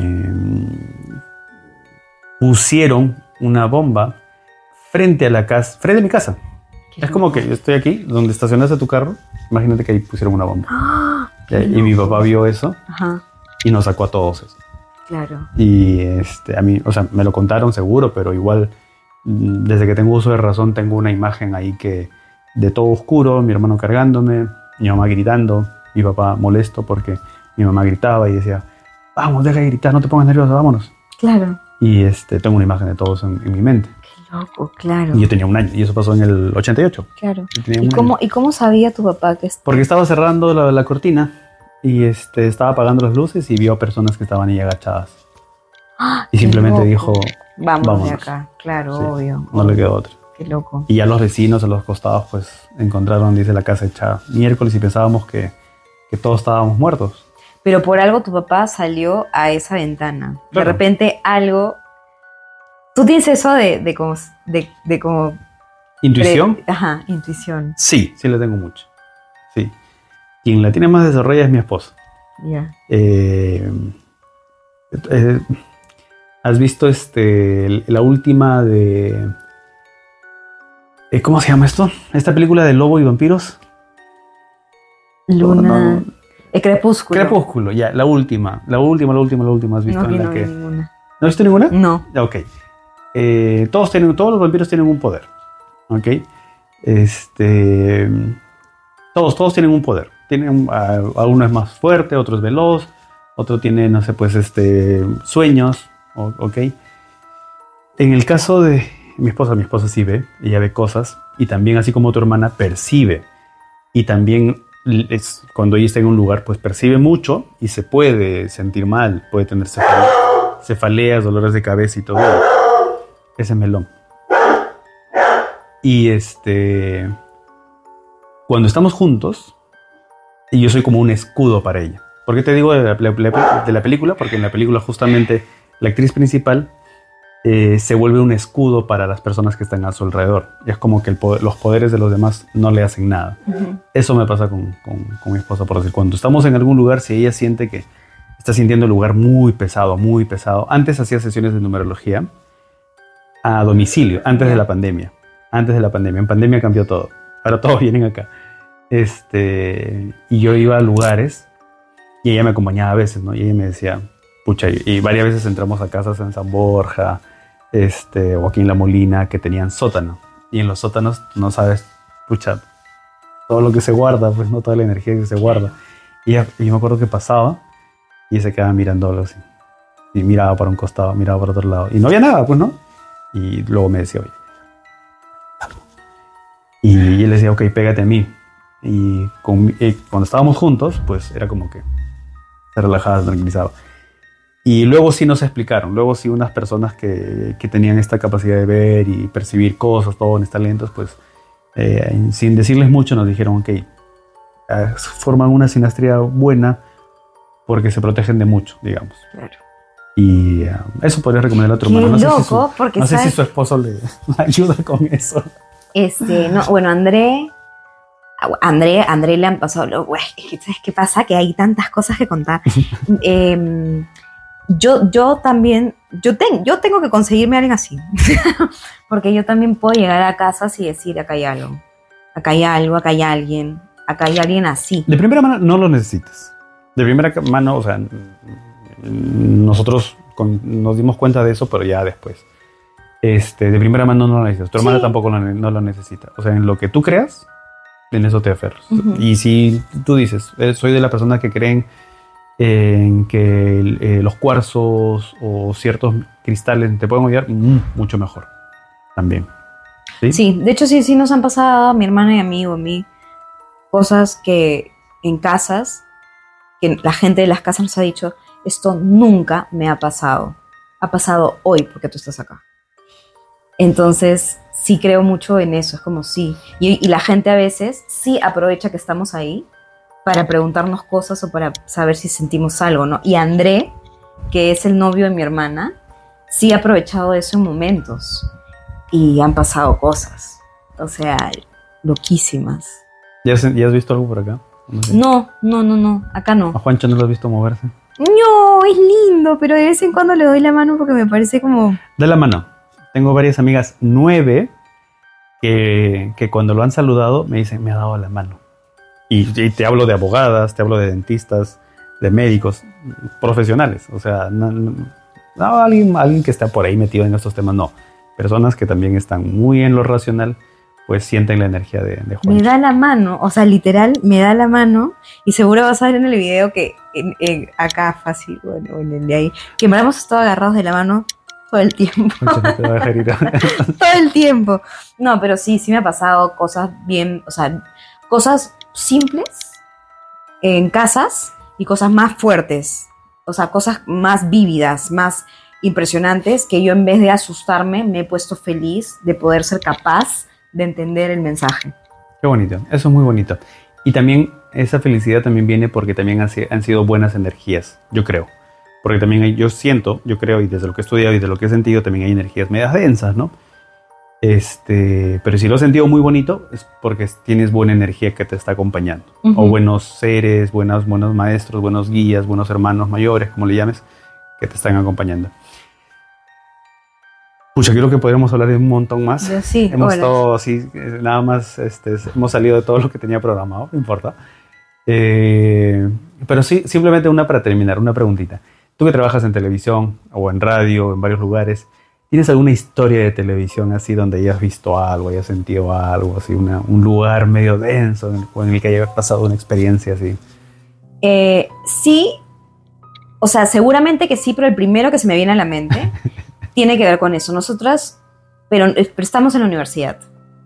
pusieron una bomba frente a la casa, frente a mi casa. Qué Es como loco. que yo estoy aquí, donde estacionaste tu carro. Imagínate que ahí pusieron una bomba. ¡Ah! Y, Qué y mi loco. papá vio eso Ajá, y nos sacó a todos eso. claro. Y este, a mí, o sea, me lo contaron seguro, pero igual, mm, desde que tengo uso de razón, tengo una imagen ahí que de todo oscuro, mi hermano cargándome, mi mamá gritando, mi papá molesto porque mi mamá gritaba y decía, vamos, deja de gritar, no te pongas nervioso, vámonos. Claro. Y este, tengo una imagen de todos en, en mi mente. Qué loco, claro. Y yo tenía un año, y eso pasó en el ochenta y ocho. Claro. Yo tenía ¿Y un cómo, año. ¿Y cómo sabía tu papá que es- Porque estaba cerrando la, la cortina y este, estaba apagando las luces y vio personas que estaban ahí agachadas. ¡Ah! Y Qué simplemente loco! dijo, Vamos vámonos. de acá, claro, Sí, obvio. no le quedó otra. Qué loco. Y ya los vecinos a los costados pues encontraron, dice, la casa hecha miércoles y pensábamos que, que todos estábamos muertos. Pero por algo tu papá salió a esa ventana. Claro. De repente algo... Tú tienes eso de, de como... De, de como ¿Intuición? pre- ajá, intuición. Sí, sí la tengo mucho. Sí. Quien la tiene más desarrollada es mi esposa. Ya. Eh, eh, ¿Has visto este, la última de... eh, ¿Cómo se llama esto? ¿Esta película de Lobo y Vampiros? Luna... No, no. El crepúsculo. Crepúsculo, ya, la última. La última, la última, la última. ¿Has visto? No, en vi, la no vi que... ninguna. ¿No has visto ninguna? No. Ya, ok. Eh, todos, tienen, todos los vampiros tienen un poder. ¿Ok? Este, todos, todos tienen un poder. Tienen, un- a, a uno es más fuerte, otro es veloz, otro tiene, no sé, pues, este, sueños. o- ¿Ok? En el caso de mi esposa, mi esposa sí ve, ella ve cosas y también, así como tu hermana, percibe. Y también, es, cuando ella está en un lugar, pues percibe mucho y se puede sentir mal, puede tener cefaleas, cefaleas, dolores de cabeza y todo. Ese melón. Y este, cuando estamos juntos, y yo soy como un escudo para ella. ¿Por qué te digo de la, la- de la película? Porque en la película justamente la actriz principal eh, se vuelve un escudo para las personas que están a su alrededor. Y es como que el poder- los poderes de los demás no le hacen nada. Ujú. Eso me pasa con, con- con mi esposa, por decir, cuando estamos en algún lugar, si ella siente que está sintiendo el lugar muy pesado, muy pesado. Antes hacía sesiones de numerología a domicilio, antes de la pandemia. Antes de la pandemia. En pandemia cambió todo. Ahora todos vienen acá. Este, y yo iba a lugares y ella me acompañaba a veces, ¿no? Y ella me decía, pucha, y, y varias veces entramos a casas en San Borja, este, o aquí en La Molina, que tenían sótano. Y en los sótanos no sabes, pucha, todo lo que se guarda, pues no toda la energía que se guarda. Y, ella- y yo me acuerdo que pasaba y se quedaba mirándolo así. Y miraba para un costado, miraba para otro lado. Y no había nada, pues, ¿no? Y luego me decía, oye. Y él decía, ok, pégate a mí. Y, con- y cuando estábamos juntos, pues era como que se relajaba, se tranquilizaba. Y luego sí nos explicaron, luego sí unas personas que, que tenían esta capacidad de ver y percibir cosas, dones, talentos, pues eh, sin decirles mucho nos dijeron, ok, eh, forman una sinastría buena porque se protegen de mucho, digamos. Claro. Y eh, eso podría recomendar a otro Qué hermano. No sé si loco, su, porque no sé si sabes- su esposo le ayuda con eso. Este, no, bueno, André, André, André le han pasado, lo- güey, es que, ¿sabes qué pasa? Que hay tantas cosas que contar. Em, yo, yo también, yo, ten- yo tengo que conseguirme a alguien así, porque yo también puedo llegar a casas y decir, acá hay algo, acá hay algo, acá hay alguien, acá hay alguien así. De primera mano no lo necesitas. De primera mano, o sea, nosotros con- nos dimos cuenta de eso, pero ya después. este, de primera mano no lo necesitas. Tu hermana Sí. tampoco lo, no lo necesita. O sea, en lo que tú creas, en eso te aferras. Ujú. Y si tú dices, eh, soy de las personas que creen en que eh, los cuarzos o ciertos cristales te pueden ayudar, mm, mucho mejor. También. ¿Sí? Sí, de hecho sí, sí nos han pasado a mi hermana y a mí o a mí cosas que en casas, que la gente de las casas nos ha dicho, esto nunca me ha pasado. Ha pasado hoy porque tú estás acá. Entonces sí creo mucho en eso, es como sí. Y, y la gente a veces sí aprovecha que estamos ahí para preguntarnos cosas o para saber si sentimos algo, ¿no? Y André, que es el novio de mi hermana, sí ha aprovechado eso en momentos. Y han pasado cosas. O sea, loquísimas. ¿Ya has, ya has visto algo por acá? No sé. No, no, no, no. Acá ¿A no. Juancho no lo has visto moverse? No, es lindo, pero de vez en cuando le doy la mano porque me parece como... De la mano. Tengo varias amigas, nueve, que, que cuando lo han saludado me dicen, me ha dado la mano. Y, y te hablo de abogadas, te hablo de dentistas, de médicos, profesionales. O sea, no, no, no, alguien, alguien que está por ahí metido en estos temas, no. Personas que también están muy en lo racional, pues sienten la energía de, de Juancho. Me da la mano, o sea, literal, me da la mano. Y seguro vas a ver en el video que en, en- acá fácil, bueno, en el de ahí, que me hemos estado agarrados de la mano todo el tiempo. Juancho no te va a dejar ir. Todo el tiempo. No, pero sí, sí me ha pasado cosas bien, o sea, cosas simples en casas y cosas más fuertes. O sea, cosas más vívidas, más impresionantes, que yo en vez de asustarme me he puesto feliz de poder ser capaz de entender el mensaje. Qué bonito, eso es muy bonito. Y también esa felicidad también viene porque también han, si- han sido buenas energías, yo creo. Porque también hay- yo siento, yo creo, y desde lo que he estudiado y de lo que he sentido, también hay energías medias densas, ¿no? Este, pero si lo he sentido muy bonito, es porque tienes buena energía que te está acompañando. Ujú. O buenos seres, buenos, buenos maestros, buenos guías, buenos hermanos mayores, como le llames, que te están acompañando. Pucha, creo que podríamos hablar de un montón más. Yo sí, Hemos hola. estado así, eh, nada más, este, hemos salido de todo lo que tenía programado, no importa. Eh, pero sí, simplemente una para terminar, una preguntita. Tú que trabajas en televisión o en radio, en varios lugares, ¿tienes alguna historia de televisión así donde hayas visto algo, hayas sentido algo, así, una, un lugar medio denso en el, o en el que hayas pasado una experiencia así? Eh, sí, o sea, seguramente que sí, pero el primero que se me viene a la mente tiene que ver con eso. Nosotras, pero, pero estamos en la universidad.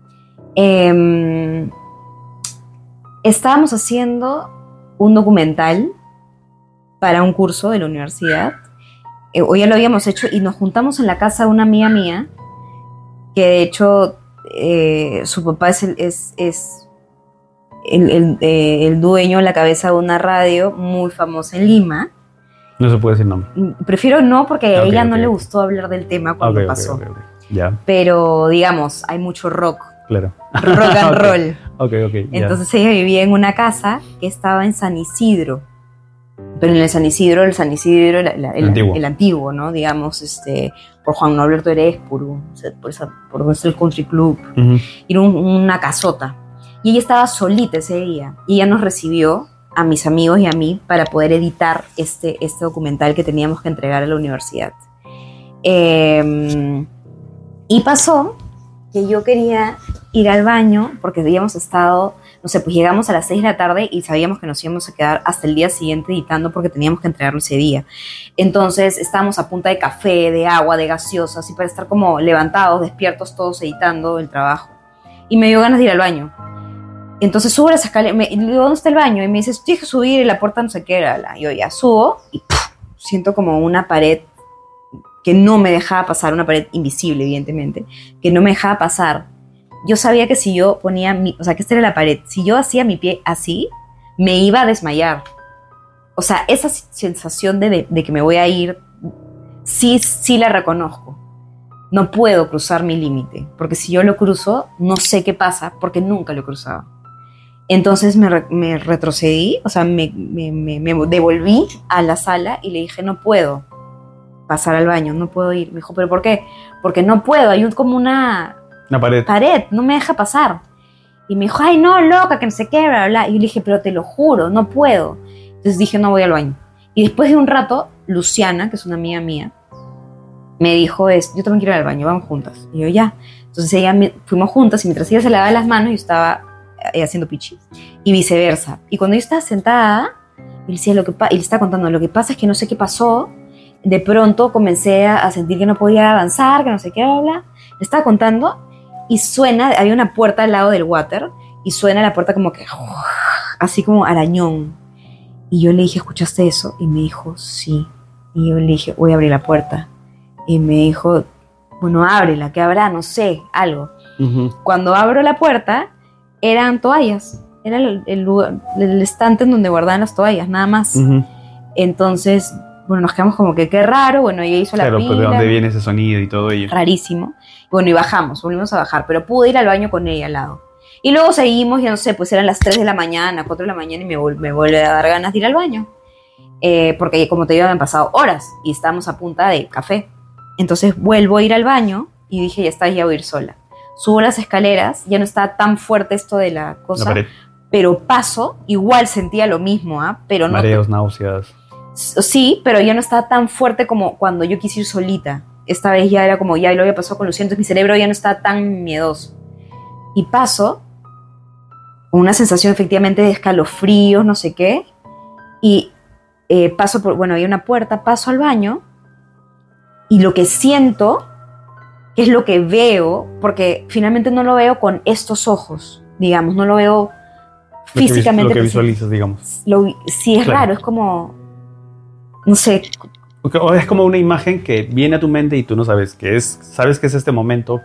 Eh, estábamos haciendo un documental para un curso de la universidad. Eh, o ya lo habíamos hecho y nos juntamos en la casa de una amiga mía, que de hecho eh, su papá es, el, es, es el, el, eh, el dueño, la cabeza de una radio muy famosa en Lima. No se puede decir nombre. Prefiero no, porque a Ok, ella ok, no le ok. gustó hablar del tema cuando Ok, ok, pasó. ok, ok. Ya, Pero, digamos, hay mucho rock, claro. rock and Ok, roll. Ok, ok, ya. Entonces ella vivía en una casa que estaba en San Isidro. Pero en el San Isidro, el San Isidro, la- la- el, El antiguo. el antiguo, ¿no? Digamos, este, por Juan Norberto Erezpuru, o sea, por, esa, por donde está el Country Club. Ujú. Era un- una casota. Y ella estaba solita ese día. Y ella nos recibió, a mis amigos y a mí, para poder editar este, este documental que teníamos que entregar a la universidad. Eh, y pasó que yo quería ir al baño porque habíamos estado, no sé, pues llegamos a las seis de la tarde y sabíamos que nos íbamos a quedar hasta el día siguiente editando porque teníamos que entregarlo ese día. Entonces estábamos a punta de café, de agua, de gaseosa, así para estar como levantados, despiertos todos editando el trabajo. Y me dio ganas de ir al baño. Entonces subo las escaleras, me, y le digo, ¿dónde está el baño? Y me dice, tienes que subir y la puerta no sé qué era. La- Yo ya subo y ¡puf! Siento como una pared que no me dejaba pasar, una pared invisible, evidentemente, que no me dejaba pasar. Yo sabía que si yo ponía mi, o sea, que esta era la pared, si yo hacía mi pie así, me iba a desmayar. O sea, esa sensación de, de, de que me voy a ir, sí, sí la reconozco. No puedo cruzar mi límite, porque si yo lo cruzo, no sé qué pasa, porque nunca lo he cruzado. Entonces me, re, me retrocedí, o sea, me, me, me, me devolví a la sala y le dije, no puedo pasar al baño, no puedo ir. Me dijo, ¿pero por qué? Porque no puedo, hay un, como una Una pared. pared, no me deja pasar. Y me dijo, ay, no, loca, que no se qué, bla, bla. Y yo le dije, pero te lo juro, no puedo. Entonces dije, no voy al baño. Y después de un rato, Luciana, que es una amiga mía, me dijo, es, yo también quiero ir al baño, vamos juntas. Y yo, ya. Entonces ella, me, fuimos juntas y mientras ella se lavaba las manos, yo estaba eh, haciendo pichi. Y viceversa. Y cuando yo estaba sentada, y le, decía lo que pa- y le estaba contando, lo que pasa es que no sé qué pasó, de pronto comencé a, a sentir que no podía avanzar, que no sé qué, bla, bla. Le estaba contando y suena, había una puerta al lado del water, y suena la puerta como que, así como arañón. Y yo le dije, ¿escuchaste eso? Y me dijo, sí. Y yo le dije, voy a abrir la puerta. Y me dijo, bueno, ábrela, ¿qué habrá? No sé, algo. Uh-huh. Cuando abro la puerta, eran toallas. Era el, el, lugar, el estante en donde guardaban las toallas, nada más. Uh-huh. Entonces, bueno, nos quedamos como que qué raro. Bueno, ella hizo Claro, la pila. pero ¿de dónde viene ese sonido y todo ello? Rarísimo. Bueno, y bajamos, volvimos a bajar, pero pude ir al baño con ella al lado. Y luego seguimos, ya no sé, pues eran las tres de la mañana, cuatro de la mañana, y me, vol- me vuelve a dar ganas de ir al baño. Eh, porque, como te digo, me han pasado horas y estábamos a punta de café. Entonces vuelvo a ir al baño y dije, ya está, ya voy a ir sola. Subo las escaleras, ya no estaba tan fuerte esto de la cosa, La pared. pero paso, igual sentía lo mismo, ¿ah? Pero no. Mareos, náuseas. Sí, pero ya no estaba tan fuerte como cuando yo quise ir solita. Esta vez ya era como, ya lo había pasado con Lucía, entonces mi cerebro ya no estaba tan miedoso. Y paso, con una sensación efectivamente de escalofríos, no sé qué, y eh, paso por, bueno, había una puerta, paso al baño, y lo que siento, que es lo que veo, porque finalmente no lo veo con estos ojos, digamos, no lo veo físicamente. Lo que, vis- lo que visualizas, digamos. Lo, sí, es Claro. raro, es como, no sé. O es como una imagen que viene a tu mente y tú no sabes qué es. Sabes que es este momento.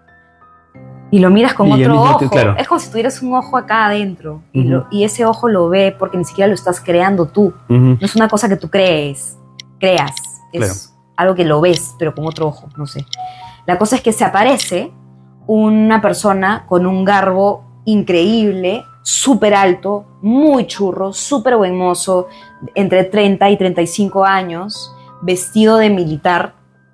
Y lo miras con Y al otro mismo ojo. tiempo, claro. Es como si tuvieras un ojo acá adentro. y, Ujú. lo- y ese ojo lo ve porque ni siquiera lo estás creando tú. Uh-huh. No es una cosa que tú crees, creas. Es algo que lo ves, pero con otro ojo, no sé. La cosa es que se aparece una persona con un garbo increíble, súper alto, muy churro, súper buen mozo, entre treinta y treinta y cinco años, vestido de militar,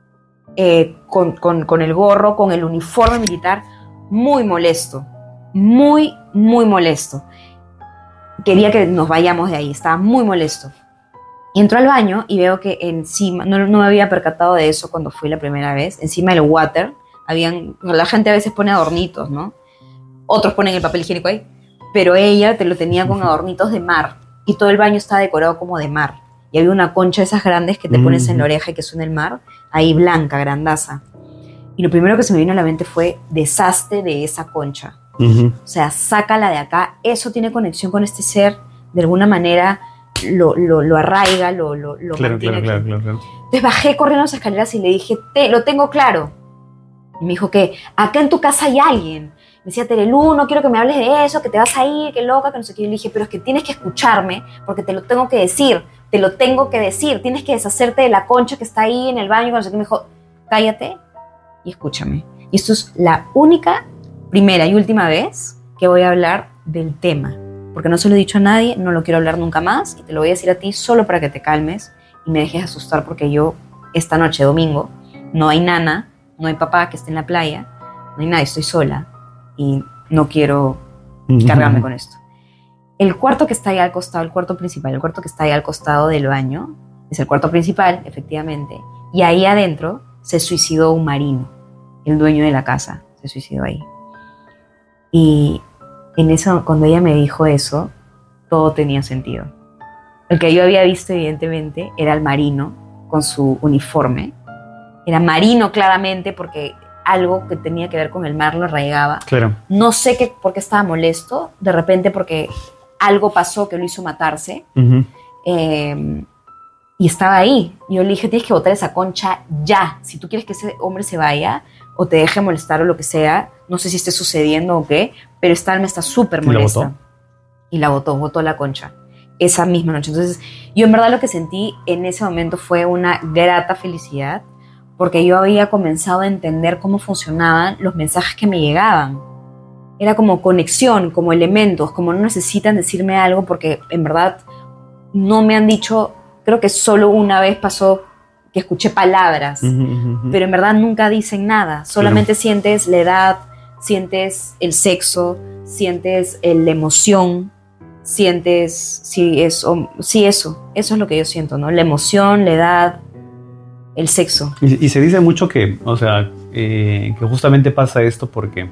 eh, con, con, con el gorro, con el uniforme militar, muy molesto, muy, muy molesto. Quería que nos vayamos de ahí, estaba muy molesto. Y entro al baño y veo que encima, no, no me había percatado de eso cuando fui la primera vez, encima del water, habían, la gente a veces pone adornitos, ¿no? Otros ponen el papel higiénico ahí, pero ella te lo tenía con adornitos de mar, y todo el baño estaba decorado como de mar. Y había una concha de esas grandes que te pones en la oreja y que suena el mar, ahí blanca, grandaza. Y lo primero que se me vino a la mente fue, deshazte de esa concha. Uh-huh. O sea, sácala de acá. Eso tiene conexión con este ser. De alguna manera lo, lo, lo arraiga, lo, lo, lo Claro, mantiene claro, aquí. claro, claro, claro. Entonces bajé corriendo las escaleras y le dije, Te, lo tengo claro. Y me dijo que acá en tu casa hay alguien. Me decía, Terelu, no quiero que me hables de eso, que te vas a ir, que loca, que no sé qué. Y le dije, pero es que tienes que escucharme porque te lo tengo que decir. Te lo tengo que decir. Tienes que deshacerte de la concha que está ahí en el baño. Que no sé qué. Me dijo, cállate y escúchame. Y esto es la única, primera y última vez que voy a hablar del tema. Porque no se lo he dicho a nadie, no lo quiero hablar nunca más. Y te lo voy a decir a ti solo para que te calmes y me dejes asustar, porque yo, esta noche, domingo, no hay nana, no hay papá que esté en la playa, no hay nadie, estoy sola y no quiero cargarme con esto. El cuarto que está ahí al costado, el cuarto principal, el cuarto que está ahí al costado del baño, es el cuarto principal, efectivamente, y ahí adentro se suicidó un marino, el dueño de la casa, se suicidó ahí. Y en eso, cuando ella me dijo eso, todo tenía sentido. El que yo había visto, evidentemente, era el marino con su uniforme. Era marino claramente porque algo que tenía que ver con el mar lo arraigaba. Claro. No sé qué, por qué estaba molesto, de repente porque algo pasó que lo hizo matarse. Uh-huh. Eh, y estaba ahí. Yo le dije, tienes que botar esa concha ya. Si tú quieres que ese hombre se vaya o te deje molestar o lo que sea, no sé si esté sucediendo o qué, pero esta alma está súper ¿Y la molesta. botó? Y la botó, botó la concha. Esa misma noche. Entonces, yo en verdad lo que sentí en ese momento fue una grata felicidad, porque yo había comenzado a entender cómo funcionaban los mensajes que me llegaban. Era como conexión, como elementos, como no necesitan decirme algo, porque en verdad no me han dicho, creo que solo una vez pasó que escuché palabras, Uh-huh, uh-huh. pero en verdad nunca dicen nada, solamente sientes la edad, sientes el sexo, sientes la emoción, sientes, sí, eso, sí, eso, eso es lo que yo siento, ¿no? La emoción, la edad, el sexo. Y, y se dice mucho que, o sea, eh, que justamente pasa esto porque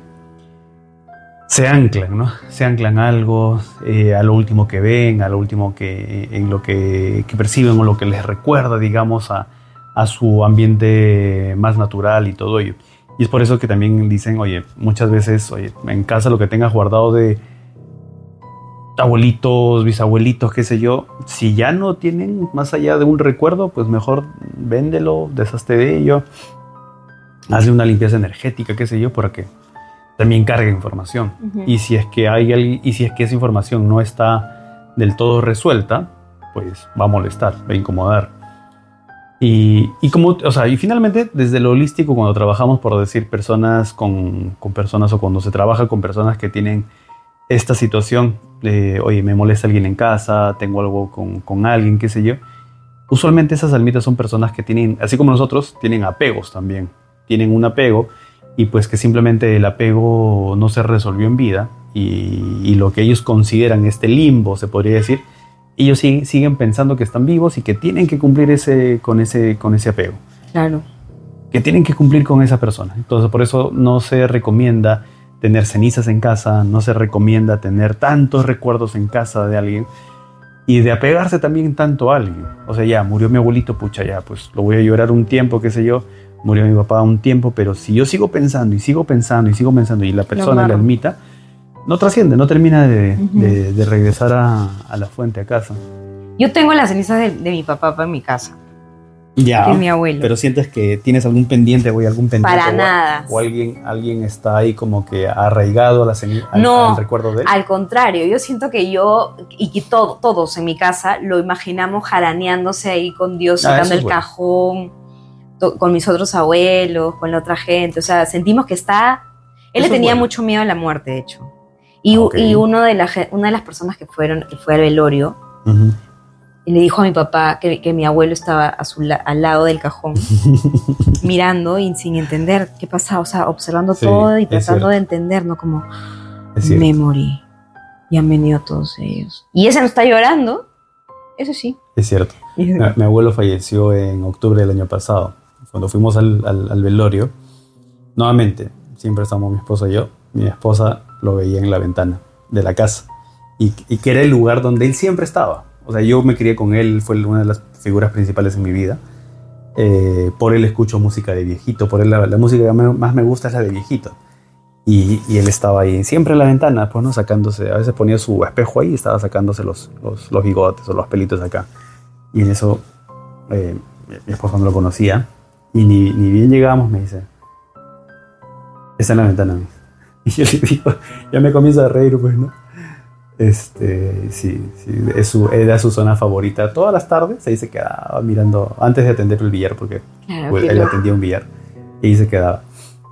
se anclan, ¿no? Se anclan a algo, eh, a lo último que ven, a lo último que, en lo que, que perciben o lo que les recuerda, digamos, a, a su ambiente más natural y todo ello. Y es por eso que también dicen, oye, muchas veces, oye, en casa lo que tengas guardado de abuelitos, bisabuelitos, qué sé yo, si ya no tienen más allá de un recuerdo, pues mejor véndelo, deshazte de ello, hazle una limpieza energética, qué sé yo, para que también cargue información. Uh-huh. Y si es que hay y si es que esa información no está del todo resuelta, pues va a molestar, va a incomodar. Y, y como, o sea, y finalmente desde lo holístico, cuando trabajamos, por decir, personas con, con personas o cuando se trabaja con personas que tienen esta situación de, oye, me molesta alguien en casa, tengo algo con, con alguien, qué sé yo, usualmente esas almitas son personas que tienen, así como nosotros, tienen apegos también, tienen un apego. Y pues que simplemente el apego no se resolvió en vida y, y lo que ellos consideran este limbo, se podría decir, ellos sig- siguen pensando que están vivos y que tienen que cumplir ese, con, ese, con ese apego. Claro. Que tienen que cumplir con esa persona. Entonces por eso no se recomienda tener cenizas en casa, no se recomienda tener tantos recuerdos en casa de alguien y de apegarse también tanto a alguien. O sea, ya, murió mi abuelito, pucha, ya, pues lo voy a llorar un tiempo, qué sé yo. Murió mi papá un tiempo, pero si yo sigo pensando y sigo pensando y sigo pensando y la persona, la almita, no trasciende, no termina de, uh-huh. de, de regresar a, a la fuente, a casa. Yo tengo las cenizas de, de mi papá en mi casa. Ya, de mi abuelo. Pero sientes que tienes algún pendiente o algún pendiente. Para o, nada. O alguien, alguien está ahí como que arraigado a la ceni- al, no, al recuerdo de él. Al contrario, yo siento que yo y que todo, todos en mi casa lo imaginamos jaraneándose ahí con Dios, sacando ah, el bueno. cajón, con mis otros abuelos, con la otra gente, o sea, sentimos que está... Él Eso le tenía bueno. mucho miedo a la muerte, de hecho. Y, okay. y uno de la, una de las personas que fueron, que fue al velorio, uh-huh. y le dijo a mi papá que, que mi abuelo estaba a su, al lado del cajón, mirando y sin entender qué pasaba, o sea, observando sí, todo y tratando de entender, ¿no? Como, me morí, y han venido todos ellos. Y ese no está llorando, eso sí. Es cierto. mi, mi abuelo falleció en octubre del año pasado. Cuando fuimos al, al, al velorio, nuevamente, siempre estamos mi esposa y yo, mi esposa lo veía en la ventana de la casa y, y que era el lugar donde él siempre estaba. O sea, yo me crié con él, fue una de las figuras principales en mi vida. Eh, por él escucho música de viejito, por él la, la música que más me gusta es la de viejito. Y, y él estaba ahí, siempre en la ventana, pues, ¿no? Sacándose, a veces ponía su espejo ahí y estaba sacándose los, los, los bigotes o los pelitos acá. Y en eso, eh, mi esposa no lo conocía. Y ni, ni bien llegábamos, me dice, está en la ventana. Y yo le digo, ya me comienzo a reír, pues, ¿no? Este, sí, sí, es su, era su zona favorita. Todas las tardes ahí se quedaba mirando, antes de atender el billar, porque claro, pues, él atendía un billar, y ahí se quedaba.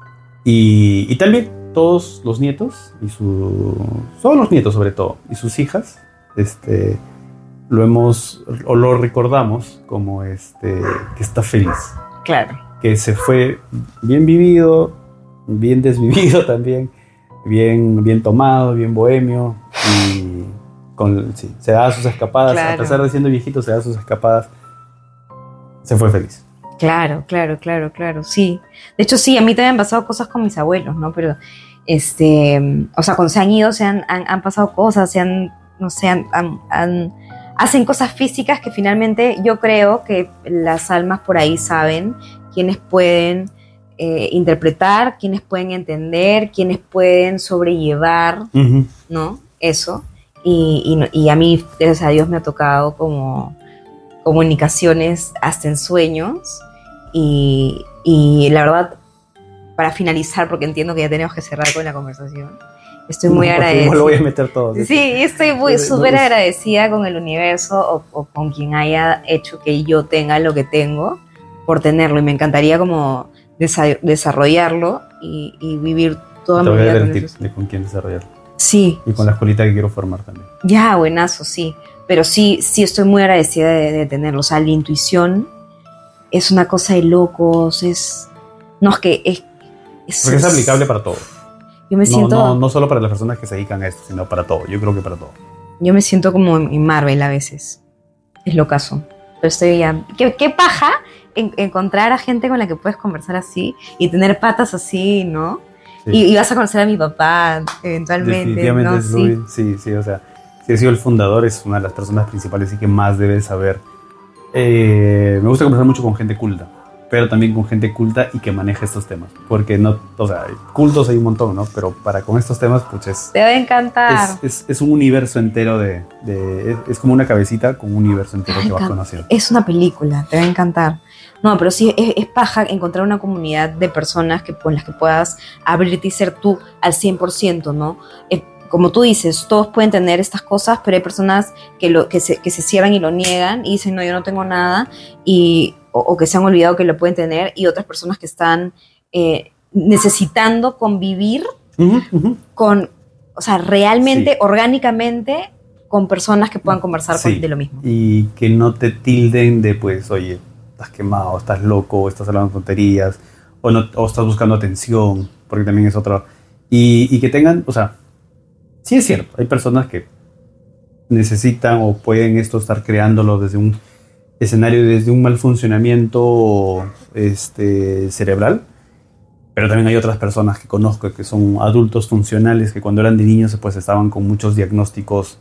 Y, y también todos los nietos, y su, todos los nietos sobre todo, y sus hijas, este, lo hemos, o lo recordamos como este, que está feliz. Claro. Que se fue bien vivido, bien desvivido también, bien, bien tomado, bien bohemio, y con, sí, se daba sus escapadas, claro. A pesar de siendo viejito, se daba sus escapadas, se fue feliz. Claro, claro, claro, claro, sí. De hecho, sí, a mí también han pasado cosas con mis abuelos, ¿no? Pero, este, o sea, cuando se han ido, se han, han, han pasado cosas, se han, no sé, han, han, han hacen cosas físicas que finalmente yo creo que las almas por ahí saben quiénes pueden eh, interpretar, quiénes pueden entender, quiénes pueden sobrellevar, uh-huh. ¿no? Eso. Y, y, y a mí, gracias a Dios, me ha tocado como comunicaciones hasta en sueños. Y, y la verdad, para finalizar, porque entiendo que ya tenemos que cerrar con la conversación, estoy muy no, agradecida. Lo voy a meter todo. Sí, estoy muy súper no, agradecida con el universo o, o con quien haya hecho que yo tenga lo que tengo por tenerlo. Y me encantaría como desa- desarrollarlo y, y vivir toda mi vida. Te voy a dar el tip de con quién desarrollarlo. Sí. Y con la escuelita que quiero formar también. Ya, buenazo, sí. Pero sí, sí estoy muy agradecida de, de tenerlo. O sea, la intuición es una cosa de locos, es... No, es que es... es Porque es aplicable para todo. Yo me no, siento... No, no solo para las personas que se dedican a esto, sino para todo. Yo creo que para todo. Yo me siento como en Marvel a veces. Es lo caso. pero estoy ya. ¿Qué, qué paja en, encontrar a gente con la que puedes conversar así y tener patas así, ¿no? Sí. Y, y vas a conocer a mi papá eventualmente. Definitivamente ¿no? es muy, sí. sí, sí, o sea, si he sido el fundador, es una de las personas principales y que más debes saber. Eh, me gusta conversar mucho con gente culta, pero también con gente culta y que maneje estos temas, porque no, o sea, cultos hay un montón, ¿no? Pero para con estos temas, pues es... Te va a encantar. Es, es, es un universo entero de... de es, es como una cabecita con un universo entero que vas conociendo. Es una película, te va a encantar. No, pero sí, es, es paja encontrar una comunidad de personas que, con las que puedas abrirte y ser tú al cien por ciento, ¿no? Es, como tú dices, todos pueden tener estas cosas, pero hay personas que, lo, que, se, que se cierran y lo niegan y dicen, no, yo no tengo nada, y, o, o que se han olvidado que lo pueden tener, y otras personas que están eh, necesitando convivir uh-huh, uh-huh. con, o sea, realmente, sí. orgánicamente, con personas que puedan conversar sí. con, de lo mismo. Y que no te tilden de, pues, oye, estás quemado, estás loco, estás hablando tonterías, o, no, o estás buscando atención, porque también es otro. Y, y que tengan, o sea, sí es cierto, hay personas que necesitan o pueden esto estar creándolo desde un escenario, desde un mal funcionamiento este, cerebral, pero también hay otras personas que conozco que son adultos funcionales que cuando eran de niños pues estaban con muchos diagnósticos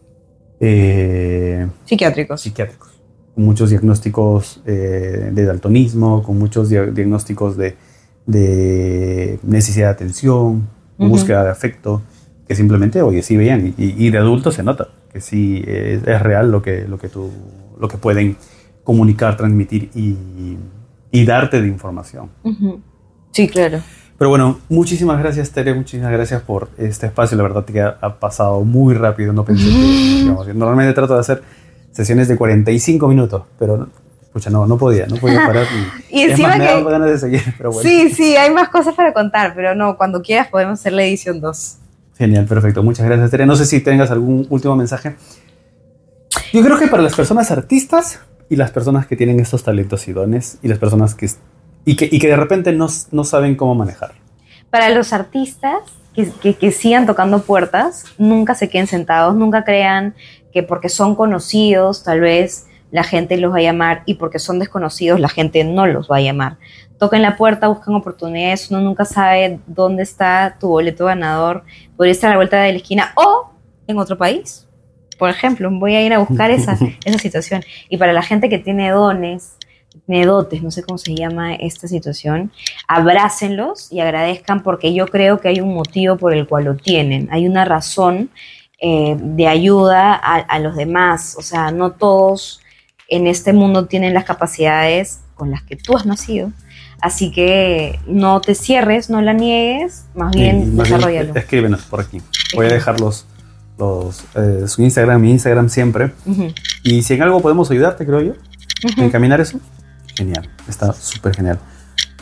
eh, psiquiátricos. psiquiátricos, con muchos diagnósticos eh, de daltonismo, con muchos dia- diagnósticos de, de necesidad de atención, uh-huh. búsqueda de afecto, que simplemente, oye, sí veían, y, y de adultos se nota que sí es, es real lo que, lo, que tú, lo que pueden comunicar, transmitir y, y darte de información. Uh-huh. Sí, claro. Pero bueno, muchísimas gracias, Tere, muchísimas gracias por este espacio, la verdad que ha, ha pasado muy rápido, no pensé que, digamos, normalmente trato de hacer sesiones de cuarenta y cinco minutos, pero pucha, no, no podía, no podía parar. Y, y encima es más, me que... daba ganas de seguir, pero bueno. Sí, sí, hay más cosas para contar, pero no, cuando quieras podemos hacer la edición dos. Genial, perfecto. Muchas gracias, Tere. No sé si tengas algún último mensaje. Yo creo que para las personas artistas y las personas que tienen estos talentos y dones y las personas que y que, y que de repente no, no saben cómo manejar. Para los artistas que, que, que sigan tocando puertas, nunca se queden sentados, nunca crean que porque son conocidos tal vez la gente los va a llamar y porque son desconocidos la gente no los va a llamar. Toquen la puerta, buscan oportunidades, uno nunca sabe dónde está tu boleto ganador, podría estar a la vuelta de la esquina o en otro país. Por ejemplo, voy a ir a buscar esa, esa situación. Y para la gente que tiene dones, tiene dotes, no sé cómo se llama esta situación, abrácenlos y agradezcan porque yo creo que hay un motivo por el cual lo tienen, hay una razón eh, de ayuda a, a los demás, o sea, no todos en este mundo tienen las capacidades con las que tú has nacido. Así que no te cierres, no la niegues, más bien desarrollalo. Escríbenos por aquí. Voy a dejar los, los, eh, su Instagram, mi Instagram siempre. Uh-huh. Y si en algo podemos ayudarte, creo yo, uh-huh. encaminar eso, genial. Está súper genial.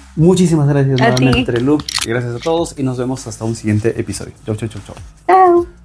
Muchísimas gracias a nuevamente, ti. Tere Lup. Gracias a todos y nos vemos hasta un siguiente episodio. Chau, chau, chau, chau. Chao.